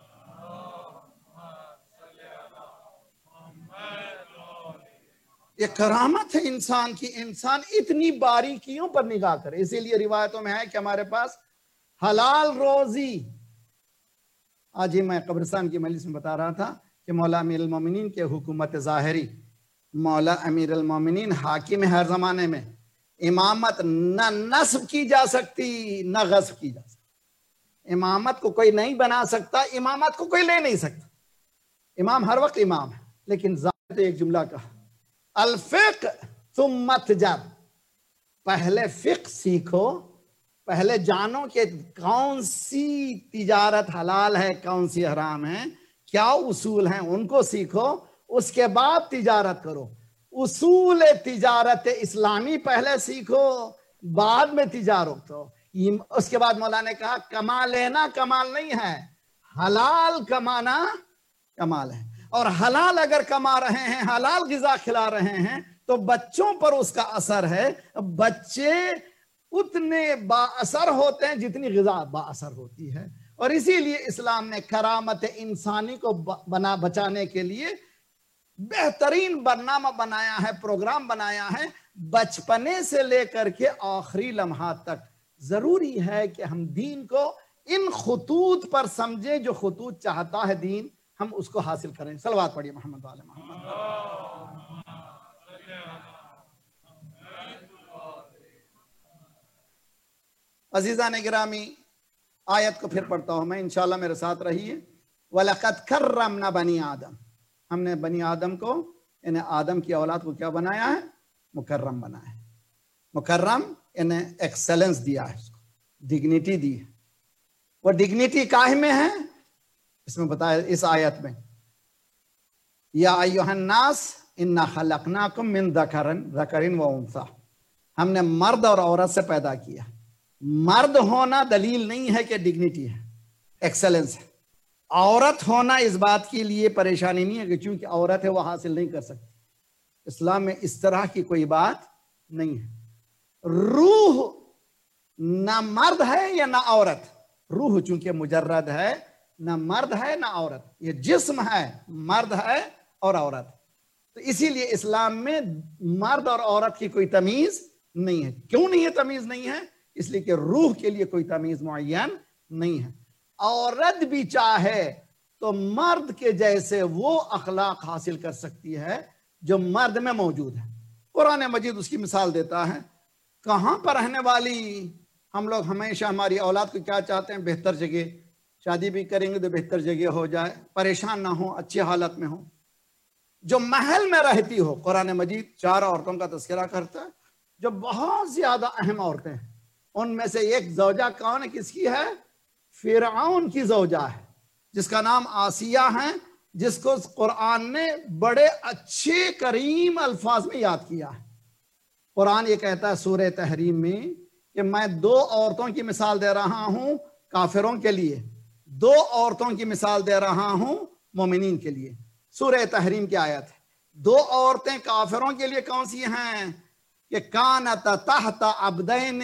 یہ کرامت ہے انسان کی, انسان اتنی باریکیوں پر نگاہ کرے. اسی لیے روایتوں میں ہے کہ ہمارے پاس حلال روزی. آج ہی میں قبرستان کی مجلس میں بتا رہا تھا کہ مولا امیر المومنین کے حکومت ظاہری, مولا امیر المومنین حاکم ہر زمانے میں, امامت نہ نصب کی جا سکتی نہ غصب کی جا سکتی. امامت کو کوئی نہیں بنا سکتا, امامت کو کوئی لے نہیں سکتا. امام ہر وقت امام ہے, لیکن ظاہر ایک جملہ کہا, الفقہ ثم تجر, پہلے فقہ سیکھو, پہلے جانو کہ کون سی تجارت حلال ہے کون سی حرام ہے, کیا اصول ہیں ان کو سیکھو, اس کے بعد تجارت کرو. اصول تجارت اسلامی پہلے سیکھو, بعد میں تجارت ہو. اس کے بعد مولانا نے کہا کما لینا کمال نہیں ہے, حلال کمانا کمال ہے. اور حلال اگر کما رہے ہیں, حلال غذا کھلا رہے ہیں تو بچوں پر اس کا اثر ہے. بچے اتنے با اثر ہوتے ہیں جتنی غذا با اثر ہوتی ہے. اور اسی لیے اسلام نے کرامت انسانی کو بنا بچانے کے لیے بہترین برنامہ بنایا ہے, پروگرام بنایا ہے, بچپنے سے لے کر کے آخری لمحات تک. ضروری ہے کہ ہم دین کو ان خطوط پر سمجھیں جو خطوط چاہتا ہے دین, ہم اس کو حاصل کریں. صلوات پڑھیے محمد و آل محمد. عزیزان گرامی, آیت کو پھر پڑھتا ہوں میں, انشاءاللہ میرے ساتھ رہیے. وَلَقَدْ كَرَّمْنَا بَنِي آدم, ہم نے بنی آدم کو, یعنی آدم کی اولاد کو کیا بنایا ہے؟ مکرم بنایا ہے. مکرم یعنی ایکسلنس دیا ہے, اس کو ڈگنیٹی دی ہے. وہ ڈگنیٹی کاہ میں ہے؟ اس میں بتایا اس آیت میں, یا ایھا الناس انا خلقناکم من ذکر ذکر و انثی, ہم نے مرد اور عورت سے پیدا کیا. مرد ہونا دلیل نہیں ہے کہ ڈگنیٹی ہے, ایکسلنس ہے. عورت ہونا اس بات کے لیے پریشانی نہیں ہے کہ چونکہ عورت ہے وہ حاصل نہیں کر سکتی. اسلام میں اس طرح کی کوئی بات نہیں ہے. روح نہ مرد ہے یا نہ عورت, روح چونکہ مجرد ہے, نہ مرد ہے نہ عورت. یہ جسم ہے, مرد ہے اور عورت. تو اسی لیے اسلام میں مرد اور عورت کی کوئی تمیز نہیں ہے. کیوں نہیں ہے تمیز نہیں ہے؟ اس لیے کہ روح کے لیے کوئی تمیز معین نہیں ہے. عورت بھی چاہے تو مرد کے جیسے وہ اخلاق حاصل کر سکتی ہے جو مرد میں موجود ہے. قرآن مجید اس کی مثال دیتا ہے. کہاں پر رہنے والی, ہم لوگ ہمیشہ ہماری اولاد کو کیا چاہتے ہیں؟ بہتر جگہ. شادی بھی کریں گے تو بہتر جگہ ہو جائے, پریشان نہ ہو, اچھی حالت میں ہو. جو محل میں رہتی ہو, قرآن مجید چار عورتوں کا تذکرہ کرتا ہے جو بہت زیادہ اہم عورتیں ہیں. ان میں سے ایک زوجہ کون ہے, کس کی ہے؟ فرعون کی زوجہ ہے, جس کا نام آسیہ ہے, جس کو قرآن نے بڑے اچھے کریم الفاظ میں یاد کیا ہے. قرآن یہ کہتا ہے سورہ تحریم میں کہ میں دو عورتوں کی مثال دے رہا ہوں کافروں کے لیے, دو عورتوں کی مثال دے رہا ہوں مومنین کے لیے. سورہ تحریم کی آیت ہے, دو عورتیں کافروں کے لیے کون سی ہیں کہ کانت تحت عبدین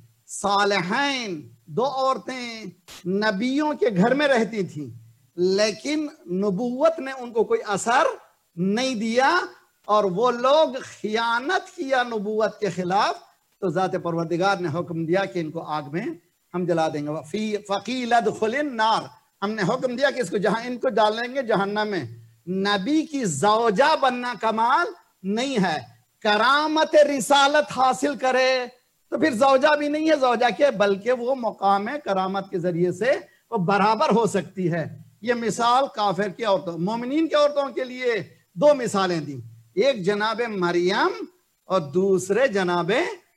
صالحین، دو عورتیں نبیوں کے گھر میں رہتی تھیں لیکن نبوت نے ان کو کوئی اثر نہیں دیا اور وہ لوگ خیانت کیا نبوت کے خلاف، تو ذات پروردگار نے حکم دیا کہ ان کو آگ میں ہم جلا دیں گے. فی فقیل ادخل النار، ہم نے حکم دیا کہ اس کو جہاں ان کو ڈالیں گے جہنم میں. نبی کی زوجہ بننا کمال نہیں ہے، کرامت رسالت حاصل کرے تو پھر زوجہ بھی نہیں ہے زوجہ کے، بلکہ وہ مقام کرامت کے ذریعے سے وہ برابر ہو سکتی ہے. یہ مثال کافر کی عورتوں، مومنین کی عورتوں کے لیے دو مثالیں دیں، ایک جناب مریم اور دوسرے جناب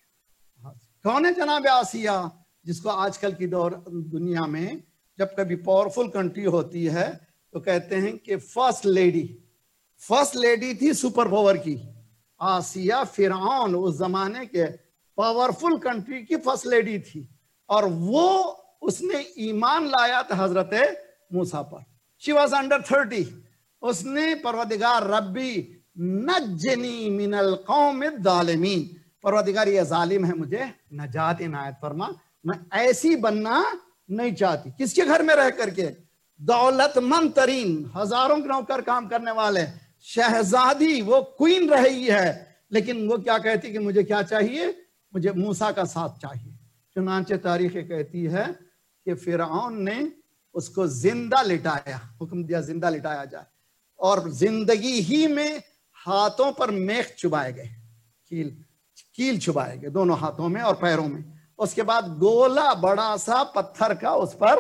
کون ہے جناب آسیہ، جس کو آج کل کی دور دنیا میں جب کبھی پاورفل کنٹری ہوتی ہے تو کہتے ہیں کہ فرسٹ لیڈی، فرسٹ لیڈی تھی سپر پاور کی. آسیہ فرعون اس زمانے کے پاورفل کنٹری کی فرسٹ لیڈی تھی اور وہ اس نے ایمان لایا تھا حضرت موسیٰ پر. She was under thirty. اس نے پروردگار ربی نجنی من القوم الظالمین، پروردگار یہ ظالم ہے مجھے نجات عنایت فرما، میں ایسی بننا نہیں چاہتی. کس کے گھر میں رہ کر کے؟ دولت مند ترین، ہزاروں کے نوکر کام کرنے والے، شہزادی، وہ کوئین رہی ہے لیکن وہ کیا کہتی کہ مجھے کیا چاہیے؟ مجھے موسیٰ کا ساتھ چاہیے. چنانچہ تاریخ کہتی ہے کہ فرعون نے اس کو زندہ لٹایا، حکم دیا زندہ لٹایا جائے اور زندگی ہی میں ہاتھوں پر میخ چبائے گئے، کیل کیل چبائے گئے دونوں ہاتھوں میں اور پیروں میں. اس کے بعد گولا بڑا سا پتھر کا اس پر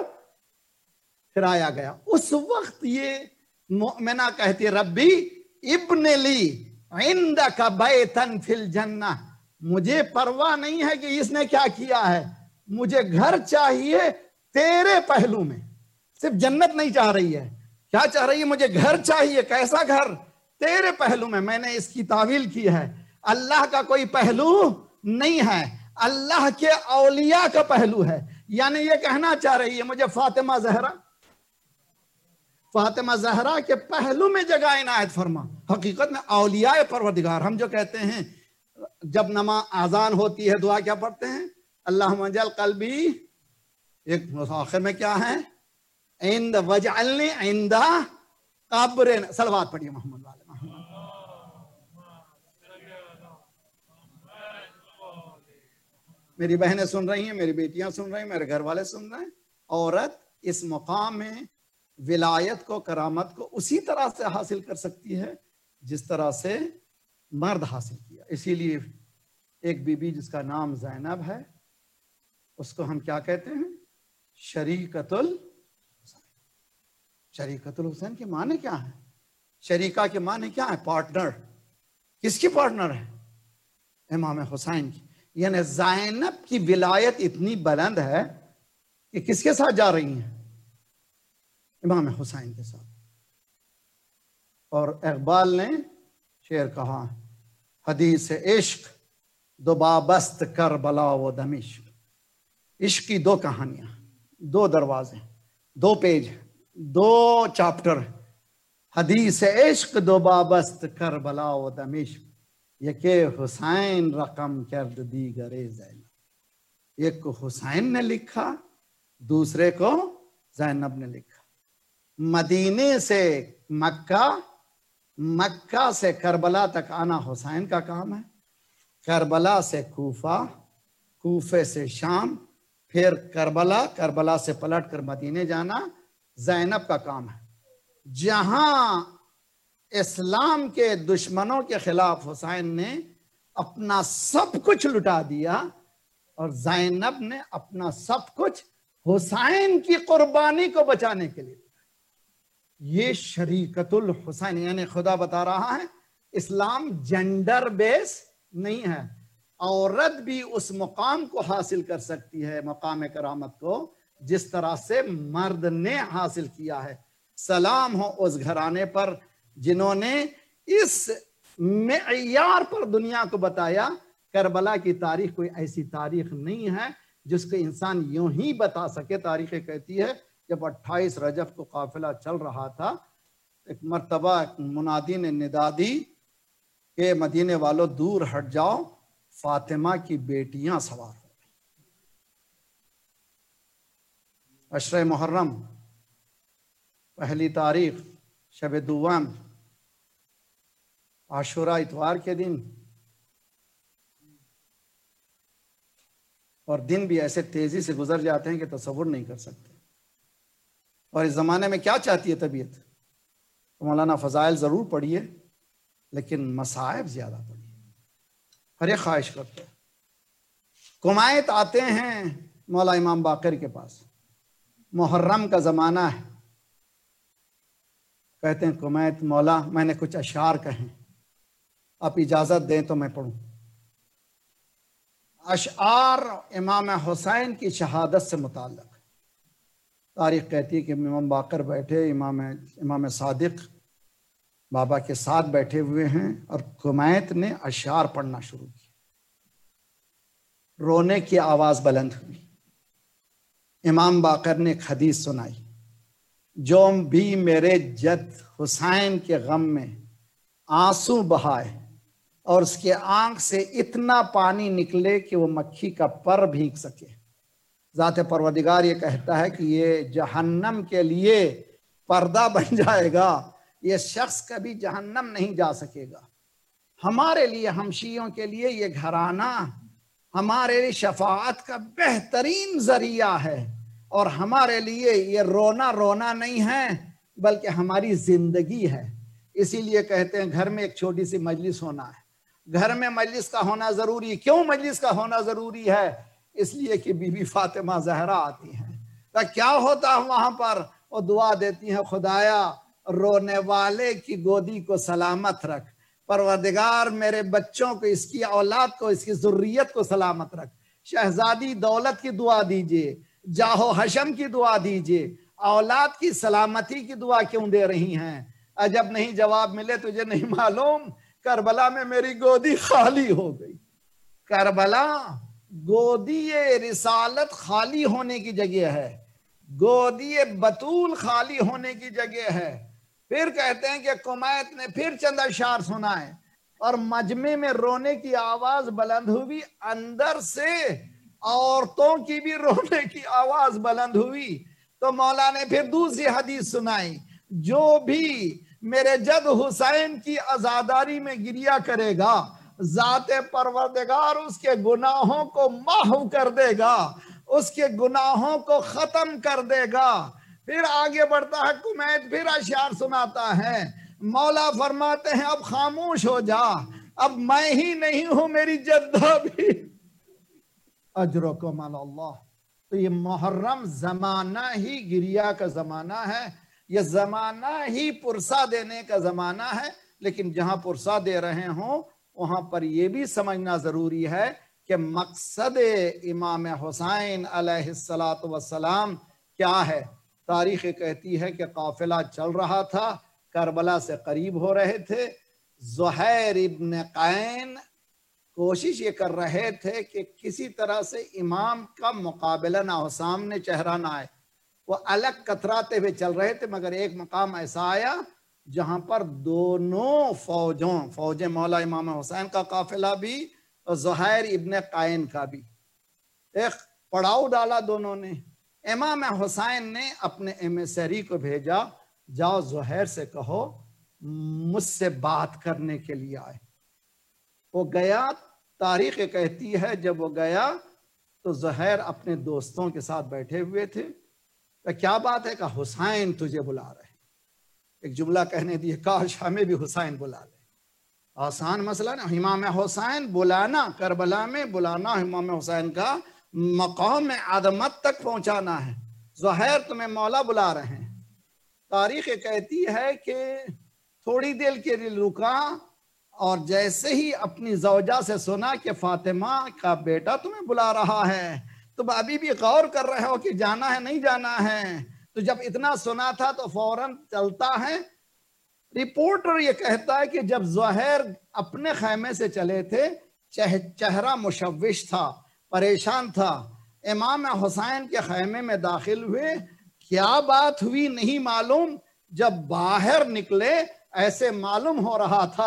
پھرایا گیا. اس وقت یہ مؤمنہ کہتی ربی ابن لی عندک بیتن فی الجنہ، مجھے پرواہ نہیں ہے کہ اس نے کیا کیا ہے، مجھے گھر چاہیے تیرے پہلو میں. صرف جنت نہیں چاہ رہی ہے، کیا چاہ رہی ہے؟ مجھے گھر چاہیے. کیسا گھر؟ تیرے پہلو میں. میں نے اس کی تعویل کی ہے، اللہ کا کوئی پہلو نہیں ہے، اللہ کے اولیاء کا پہلو ہے. یعنی یہ کہنا چاہ رہی ہے مجھے فاطمہ زہرا فاطمہ زہرا کے پہلو میں جگہ عنایت فرما. حقیقت میں اولیاء پروردگار، ہم جو کہتے ہیں جب نماز اذان ہوتی ہے دعا کیا پڑھتے ہیں؟ اللہم اجعل قلبی، ایک آخر میں کیا ہے؟ عند وجعلنی عند قبر، صلوات پڑھیے محمد والے محمد. میری بہنیں سن رہی ہیں، میری بیٹیاں سن رہی ہیں، میرے گھر والے سن رہے ہیں. عورت اس مقام میں ولایت کو، کرامت کو اسی طرح سے حاصل کر سکتی ہے جس طرح سے مرد حاصل کیا. اسی لیے ایک بی بی جس کا نام زینب ہے، اس کو ہم کیا کہتے ہیں؟ شریکت الحسین. شریکت الحسین کے معنی کیا ہے؟ شریکہ کے معنی کیا ہے؟ پارٹنر. کس کی پارٹنر ہے؟ امام حسین کی. یعنی زینب کی ولایت اتنی بلند ہے کہ کس کے ساتھ جا رہی ہیں؟ امام حسین کے ساتھ. اور اقبال نے شعر کہا، حدیث عشق دو بابست کربلا و دمشق. عشق کی دو کہانیاں، دو دروازے، دو پیج، دو چاپٹر. حدیث عشق دو بابست کربلا و دمشق، یکے حسین رقم کرد دیگرے زینب. ایک کو حسین نے لکھا، دوسرے کو زینب نے لکھا. مدینے سے مکہ، مکہ سے کربلا تک آنا حسین کا کام ہے، کربلا سے کوفہ، کوفے سے شام، پھر کربلا، کربلا سے پلٹ کر مدینے جانا زینب کا کام ہے. جہاں اسلام کے دشمنوں کے خلاف حسین نے اپنا سب کچھ لٹا دیا اور زینب نے اپنا سب کچھ حسین کی قربانی کو بچانے کے لیے. یہ شریکت الحسین، یعنی خدا بتا رہا ہے اسلام جنڈر بیس نہیں ہے. عورت بھی اس مقام کو حاصل کر سکتی ہے، مقام کرامت کو، جس طرح سے مرد نے حاصل کیا ہے. سلام ہو اس گھرانے پر جنہوں نے اس معیار پر دنیا کو بتایا. کربلا کی تاریخ کوئی ایسی تاریخ نہیں ہے جس کو انسان یوں ہی بتا سکے. تاریخ کہتی ہے جب اٹھائیس رجب کو قافلہ چل رہا تھا، ایک مرتبہ منادی نے ندا دی کہ مدینے والوں دور ہٹ جاؤ، فاطمہ کی بیٹیاں سوار ہو گئی۔ عشرہ محرم، پہلی تاریخ، شب دوم، عاشوراء اتوار کے دن، اور دن بھی ایسے تیزی سے گزر جاتے ہیں کہ تصور نہیں کر سکتے۔ اور اس زمانے میں کیا چاہتی ہے طبیعت؟ مولانا فضائل ضرور پڑھیے، لیکن مصائب زیادہ پڑھیے۔ ہر ایک خواہش کرتے ہیں۔ کمائت آتے ہیں مولا امام باقر کے پاس، محرم کا زمانہ ہے، کہتے ہیں کمائت مولا میں نے کچھ اشعار کہیں، آپ اجازت دیں تو میں پڑھوں۔ اشعار امام حسین کی شہادت سے متعلق۔ تاریخ کہتی ہے کہ امام باقر بیٹھے، امام امام صادق بابا کے ساتھ بیٹھے ہوئے ہیں، اور کمائت نے اشعار پڑھنا شروع کیا۔ رونے کی آواز بلند ہوئی۔ امام باقر نے ایک حدیث سنائی، جو بھی میرے جد حسین کے غم میں آنسو بہائے اور اس کے آنکھ سے اتنا پانی نکلے کہ وہ مکھی کا پر بھیگ سکے، ذات پروردگار یہ کہتا ہے کہ یہ جہنم کے لیے پردہ بن جائے گا، یہ شخص کبھی جہنم نہیں جا سکے گا۔ ہمارے لیے، ہم شیعوں کے لیے یہ گھرانہ ہمارے لیے شفاعت کا بہترین ذریعہ ہے، اور ہمارے لیے یہ رونا رونا نہیں ہے بلکہ ہماری زندگی ہے۔ اسی لیے کہتے ہیں گھر میں ایک چھوٹی سی مجلس ہونا ہے۔ گھر میں مجلس کا ہونا ضروری ہے۔ کیوں مجلس کا ہونا ضروری ہے؟ اس لیے کہ بی بی فاطمہ زہرا آتی ہیں۔ تو کیا ہوتا ہے وہاں پر؟ وہ دعا دیتی ہیں، خدایا رونے والے کی گودی کو سلامت رکھ، پروردگار میرے بچوں کو، اس کی اولاد کو، اس کی ذریت کو سلامت رکھ۔ شہزادی دولت کی دعا دیجئے، جاہ و حشم کی دعا دیجئے، اولاد کی سلامتی کی دعا کیوں دے رہی ہیں؟ جب نہیں جواب ملے تجھے نہیں معلوم، کربلا میں میری گودی خالی ہو گئی۔ کربلا گودی رسالت خالی ہونے کی جگہ ہے، گودی بطول خالی ہونے کی جگہ ہے۔ پھر کہتے ہیں کہ کمائت نے پھر چند اشعار سنائے، اور مجمع میں رونے کی آواز بلند ہوئی، اندر سے عورتوں کی بھی رونے کی آواز بلند ہوئی۔ تو مولا نے پھر دوسری حدیث سنائی، جو بھی میرے جد حسین کی عزاداری میں گریہ کرے گا، ذات پروردگار اس کے گناہوں کو محو کر دے گا، اس کے گناہوں کو ختم کر دے گا۔ پھر آگے بڑھتا ہے کمائت، پھر اشعار سناتا ہے۔ مولا فرماتے ہیں اب خاموش ہو جا، اب میں ہی نہیں ہوں، میری جدہ بھی۔ اجرکم علی اللہ۔ تو یہ محرم زمانہ ہی گریہ کا زمانہ ہے، یہ زمانہ ہی پرسہ دینے کا زمانہ ہے، لیکن جہاں پرسہ دے رہے ہوں وہاں پر یہ بھی سمجھنا ضروری ہے کہ مقصد امام حسین علیہ السلام کیا ہے۔ تاریخ کہتی ہے کہ قافلہ چل رہا تھا، کربلا سے قریب ہو رہے تھے، زہیر ابن قین کوشش یہ کر رہے تھے کہ کسی طرح سے امام کا مقابلہ نہ ہو، سامنے چہرہ نہ آئے، وہ الگ کتراتے ہوئے چل رہے تھے، مگر ایک مقام ایسا آیا جہاں پر دونوں فوجوں، فوج مولا امام حسین کا قافلہ بھی اور زہیر ابن قین کا بھی، ایک پڑاؤ ڈالا دونوں نے۔ امام حسین نے اپنے ایمیسری کو بھیجا، جاؤ زہیر سے کہو مجھ سے بات کرنے کے لیے آئے۔ وہ گیا، تاریخ کہتی ہے جب وہ گیا تو زہیر اپنے دوستوں کے ساتھ بیٹھے ہوئے تھے۔ کیا بات ہے؟ کہ حسین تجھے بلا رہے ہیں۔ ایک جملہ کہنے دیے، کاش ہمیں بھی حسین بلا لے۔ آسان مسئلہ نا، امام حسین بلانا، کربلا میں بلانا امام حسین کا مقام عظمت تک پہنچانا ہے۔ زہیر تمہیں مولا بلا رہے ہیں۔ تاریخ کہتی ہے کہ تھوڑی دیر کے لیے رکا، اور جیسے ہی اپنی زوجہ سے سنا کہ فاطمہ کا بیٹا تمہیں بلا رہا ہے، تم ابھی بھی غور کر رہے ہو کہ جانا ہے نہیں جانا ہے، تو جب اتنا سنا تھا تو فوراً چلتا ہے۔ رپورٹر یہ کہتا ہے کہ جب زہیر اپنے خیمے سے چلے تھے، چہرہ مشوش تھا، پریشان تھا۔ امام حسین کے خیمے میں داخل ہوئے، کیا بات ہوئی نہیں معلوم، جب باہر نکلے ایسے معلوم ہو رہا تھا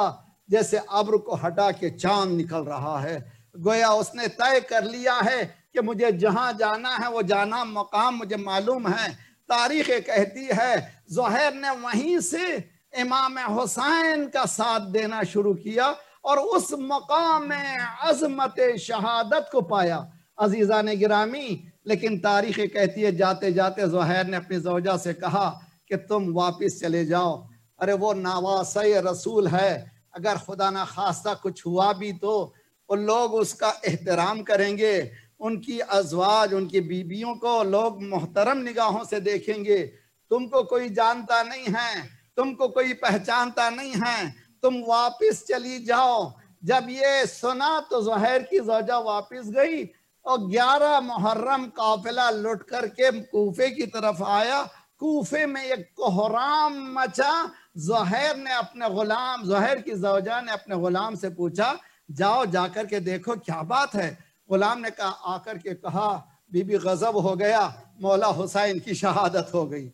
جیسے ابر کو ہٹا کے چاند نکل رہا ہے۔ گویا اس نے طے کر لیا ہے کہ مجھے جہاں جانا ہے وہ جانا مقام مجھے معلوم ہے۔ تاریخ کہتی ہے زہیر نے وہیں سے امام حسین کا ساتھ دینا شروع کیا اور اس مقام عظمت شہادت کو پایا۔ عزیزان گرامی، لیکن تاریخ کہتی ہے جاتے جاتے زہیر نے اپنی زوجہ سے کہا کہ تم واپس چلے جاؤ۔ ارے وہ نواسۂ رسول ہے، اگر خدا نہ خواستہ کچھ ہوا بھی تو وہ لوگ اس کا احترام کریں گے، ان کی ازواج ان کی بیویوں کو لوگ محترم نگاہوں سے دیکھیں گے۔ تم کو کوئی جانتا نہیں ہے، تم کو کوئی پہچانتا نہیں ہے، تم واپس چلی جاؤ۔ جب یہ سنا تو زہیر کی زوجہ واپس گئی اور گیارہ محرم قافلہ لٹ کر کے کوفے کی طرف آیا۔ کوفے میں ایک کوہرام مچا۔ زہیر نے اپنے غلام زہیر کی زوجہ نے اپنے غلام سے پوچھا جاؤ جا کر کے دیکھو کیا بات ہے۔ غلام نے کہا آ کر کے کہا بی بی غضب ہو گیا، مولا حسین کی شہادت ہو گئی۔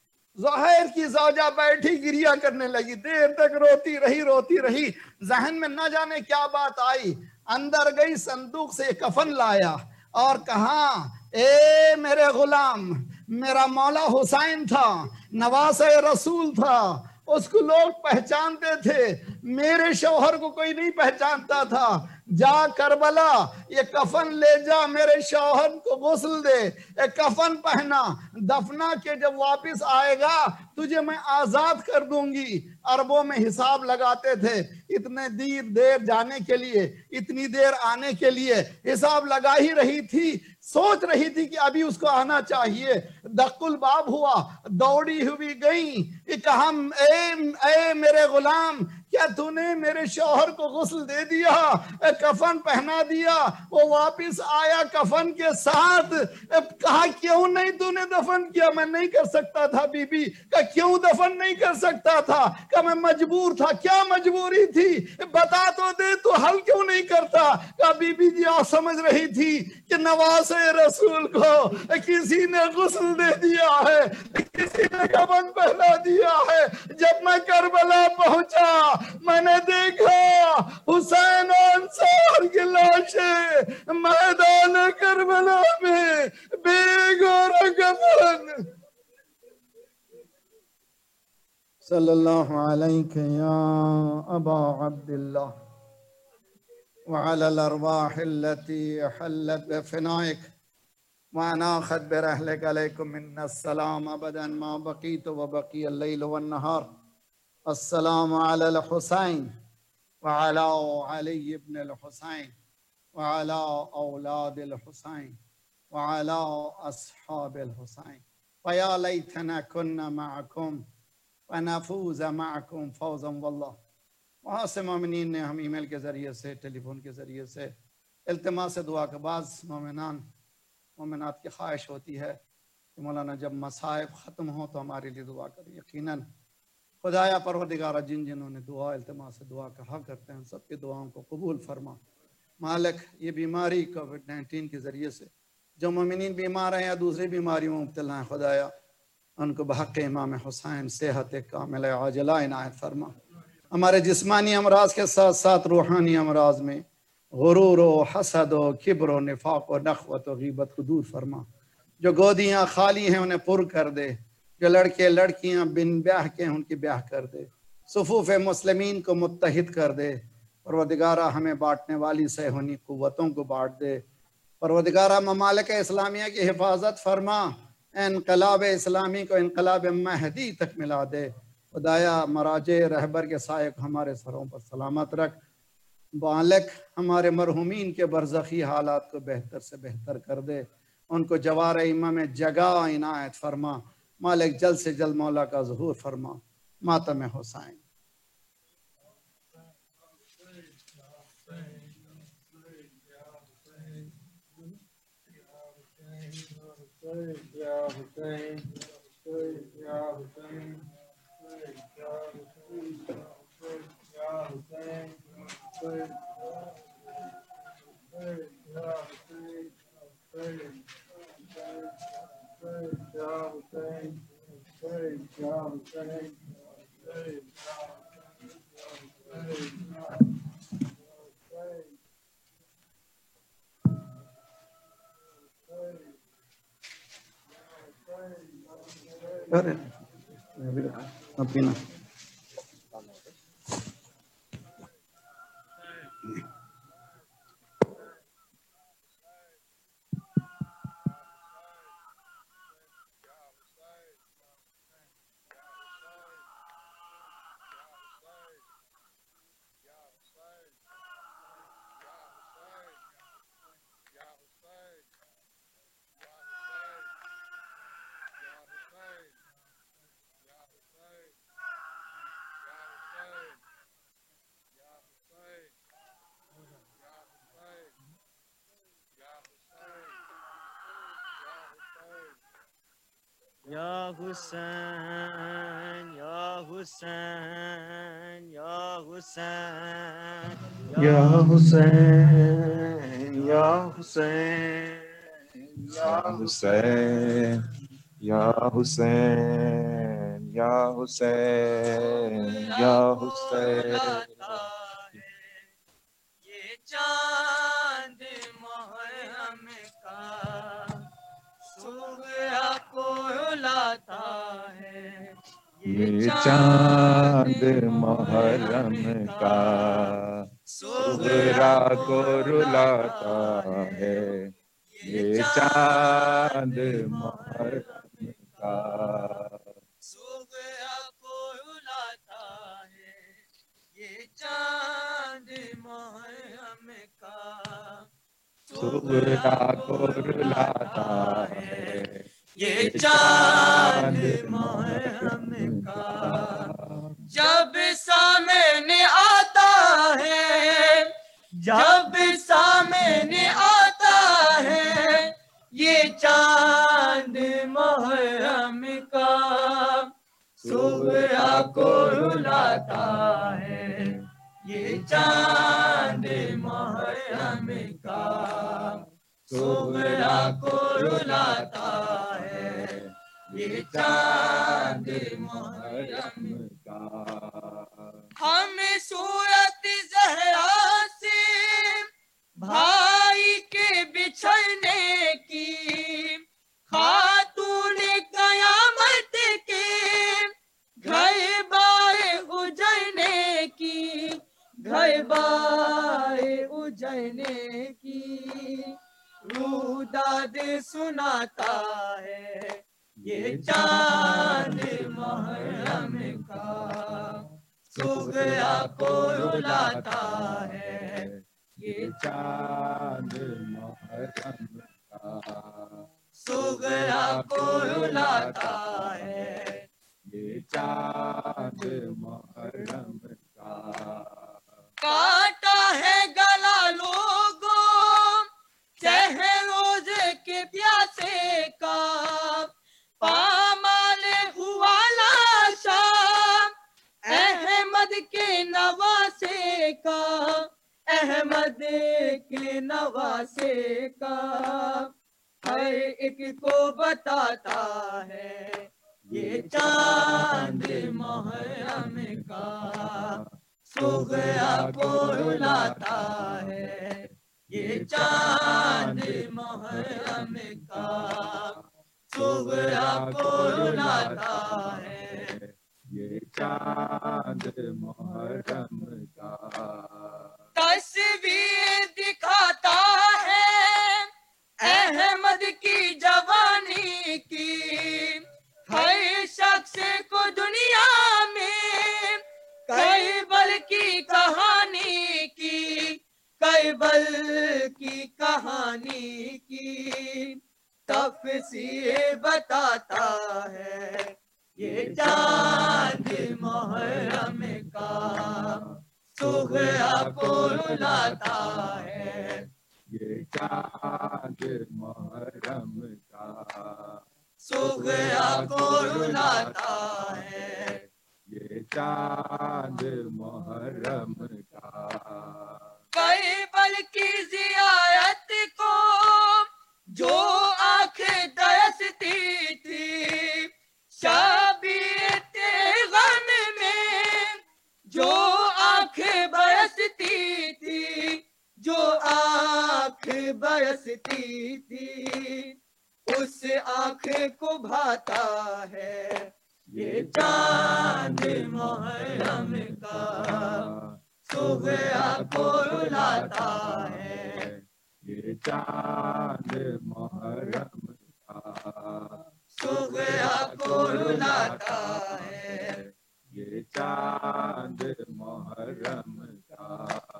زہیر کی زوجہ بیٹھی گریہ کرنے لگی، دیر تک روتی رہی روتی رہی، ذہن میں نہ جانے کیا بات آئی۔ اندر گئی، صندوق سے کفن لایا اور کہا اے میرے غلام، میرا مولا حسین تھا، نواسۂ رسول تھا، اس کو لوگ پہچانتے تھے، میرے شوہر کو کوئی نہیں پہچانتا تھا۔ جا کربلا یہ کفن لے جا، میرے شوہر کو غسل دے، یہ کفن پہنا، دفنا کے جب واپس آئے گا تجھے میں آزاد کر دوں گی۔ عربوں میں حساب لگاتے تھے، اتنے دیر دیر جانے کے لیے، اتنی دیر آنے کے لیے حساب لگا ہی رہی تھی، سوچ رہی تھی کہ ابھی اس کو آنا چاہیے۔ دق الباب ہوا، دوڑی ہوئی گئی، کہا اے اے میرے غلام، کیا تو نے میرے شوہر کو غسل دے دیا، کفن پہنا دیا؟ وہ واپس آیا کفن کے ساتھ۔ کہا کیوں نہیں تو نے دفن کیا؟ میں نہیں کر سکتا تھا بی بی۔ کہا کیوں دفن نہیں کر سکتا تھا؟ کہا میں مجبور تھا۔ کیا مجبوری تھی؟ بتا تو دے، تو حل کیوں نہیں کرتا؟ کہا بی بی جی آپ سمجھ رہی تھی کہ نواسۂ رسول کو کسی نے غسل دے دیا ہے، کسی نے کفن پہنا دیا ہے۔ جب میں کربلا پہنچا میں نے دیکھا حسین و انصار کی لاشیں میدان کربلا میں بے گور کفن۔ صلی اللہ علیہ یا ابا عبداللہ وعلى الارواح التي حلت بفنائك واناخت برحلك عليكم من السلام ابدا ما بقيت وبقي الليل والنهار۔ السلام على الحسين وعلى علي بن الحسين وعلى اولاد الحسين وعلى اصحاب الحسين فيا ليتنا كنا معكم ونفوز معكم فوزا والله۔ وہاں سے مومنین نے ہم ای میل کے ذریعے سے، ٹیلی فون کے ذریعے سے التماس دعا کے بعض مومنان مومنات کی خواہش ہوتی ہے کہ مولانا جب مصائب ختم ہوں تو ہمارے لیے دعا کریں۔ یقیناً خدایا پروردگارہ جن جنہوں نے دعا التماس دعا کہا کرتے ہیں سب کی دعاؤں کو قبول فرما۔ مالک یہ بیماری کووڈ نائنٹین کے ذریعے سے جو مومنین بیمار ہیں یا دوسری بیماریوں میں مبتلا ہیں، خدایا ان کو بحق امام حسین صحت کاملہ عاجلہ عنایت فرما۔ ہمارے جسمانی امراض کے ساتھ ساتھ روحانی امراض میں غرور و حسد و کبر و نفاق و نخوت و غیبت کو دور فرما۔ جو گودیاں خالی ہیں انہیں پر کر دے، جو لڑکے لڑکیاں بن بیاہ کے ہیں ان کی بیاہ کر دے، صفوف مسلمین کو متحد کر دے۔ پروردگارہ ہمیں بانٹنے والی صہیونی قوتوں کو بانٹ دے۔ پروردگارہ ممالک اسلامیہ کی حفاظت فرما، انقلاب اسلامی کو انقلاب مہدی تک ملا دے۔ خدایا مراجع رہبر کے سائے کو ہمارے سروں پر سلامت رکھ۔ مالک ہمارے مرحومین کے برزخی حالات کو بہتر سے بہتر کر دے، ان کو جوار ائمہ میں جگہ عنایت فرما۔ مالک جلد سے جلد مولا کا ظہور فرما۔ ماتم حسین۔ پینا یا حسین یا حسین یا حسین یا حسین یا حسین یا حسین یا حسین یا حسین یا حسین یہ چاند محرم کا صبح کو لاتا ہے یہ چاند محرم کا صغرا کو رلاتا ہے یہ چاند محرم کا صبح کو لاتا ہے یہ چاند محرم کا صغرا کو رلاتا ہے یہ چاند محرم کا جب سامنے آتا ہے جب سامنے آتا ہے یہ چاند محرم کا صبح کو رلاتا ہے یہ چاند محرم کا صبح کو رلاتا ہے یہ چاند محرم کا ہمیں صورت زہرا سے بھائی کے بچھڑنے کی خاتون قیامت کے گھر بار اجڑنے کی گھر بار اجڑنے کی روداد سناتا ہے یہ چاند محرم کا صبح کو رلاتا ہے یہ چاند محرم کا صبح کو رلاتا ہے یہ چاند محرم کا کاٹا ہے گلا لوگوں چہے روز کے پیاسے کا پامال ہوا لاشا احمد کے نواسے کا احمد کے نواسے کا ہر ایک کو بتاتا ہے یہ چاند محرم کا صبح کو رلاتا ہے یہ چاند محرم کا صبح کو رلاتا ہے یہ چاند محرم کا تصویر دکھاتا ہے احمد کی جوانی کی ہر شخص کو دنیا میں کربل کی کہانی کی کربل کی کہانی کی تفسیر بتاتا ہے یہ چاند محرم کا صبح کو رلاتا ہے یہ چاند محرم کا صبح کو رلاتا ہے یہ چاند محرم کا کربل کی زیارت کو جو آنکھ درستی تھی شبیت غم میں جو آنکھ برستی تھی جو آنکھ برستی تھی اس آنکھ کو بھاتا ہے یہ چاند محرم کا سغرا کو رلاتا ہے یہ چاند محرم کا سغرا کو رلاتا ہے یہ چاند محرم کا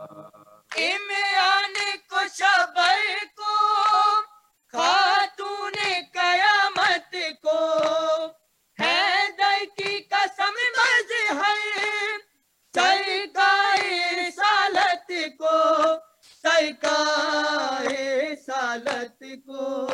عمران کو شبر کو خاتون قیامت کو حیدر کی قسم مظہر سرکار رسالت کو سرکار رسالت کو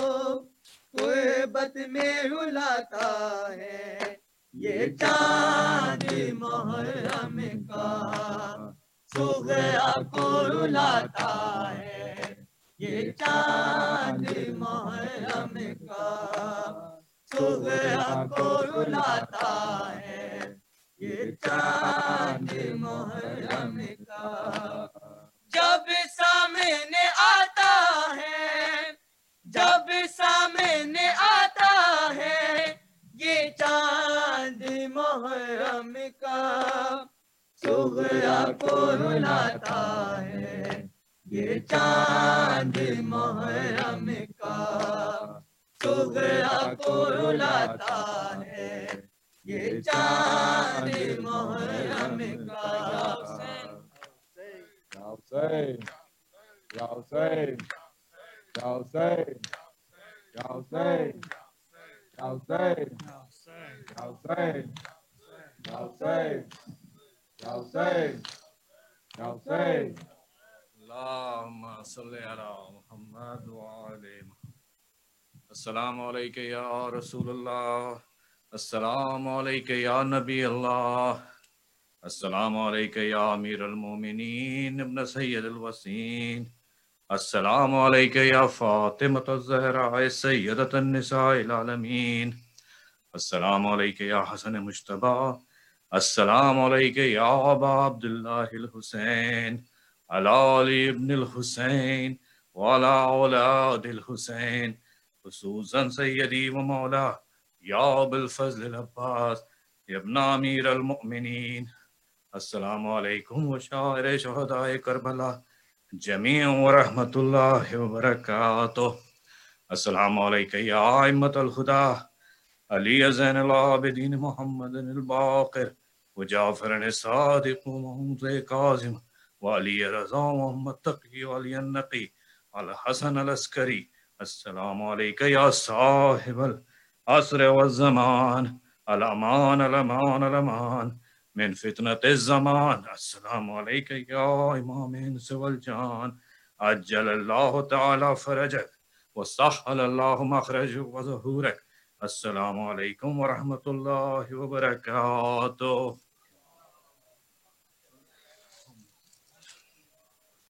غربت میں رلاتا ہے یہ چاند محرم کا سغرا کو رلاتا ہے یہ چاند محرم کا سغرا کو رلاتا ہے یہ چاند محرم کا جب سامنے آتا ہے جب سامنے آتا ہے یہ چاند محرم کا سغرا کو رلاتا ہے یہ چاند محرم کا سغرا کو رلاتا ہے یہ چاند محرم کا Ya Hussein, Ya Hussein, Ya Hussein, Ya Hussein, Ya Hussein, Ya Hussein, Ya Hussein, Ya Hussein, Ya Hussein. اللهم صل على محمد وعلى محمد. السلام عليك يا رسول الله. السلام عليك يا نبي الله. السلام عليك يا أمير المؤمنين ابن سيد الوسين. السلام عليك يا فاطمة الزهراء سيدة النساء العالمين. السلام عليك يا حسن مجتبى. السلام عليك يا أبا عبد الله الحسين على علي ابن الحسين وعلى أولاد الحسين خصوصا سيدي ومولا يا أبا الفضل العباس يا ابن أمير المؤمنين. السلام علیکم وشائر شہداء کربلا جمیع ورحمۃ اللہ وبرکاتہ. السلام علیکم یا ائمۃ الہدی علی زین العابدین محمد الباقر وجعفر الصادق ومحمود کاظم وعلی رضا محمد تقی وعلی النقی الحسن العسکری. السلام علیکم یا صاحب العصر والزمان الامان الامان الامان من فتنة الزمان. السلام عليك يا إمام الإنس والجان عجل الله تعالى فرجك وسهل الله مخرجك وظهورك. السلام عليكم ورحمة الله وبركاته.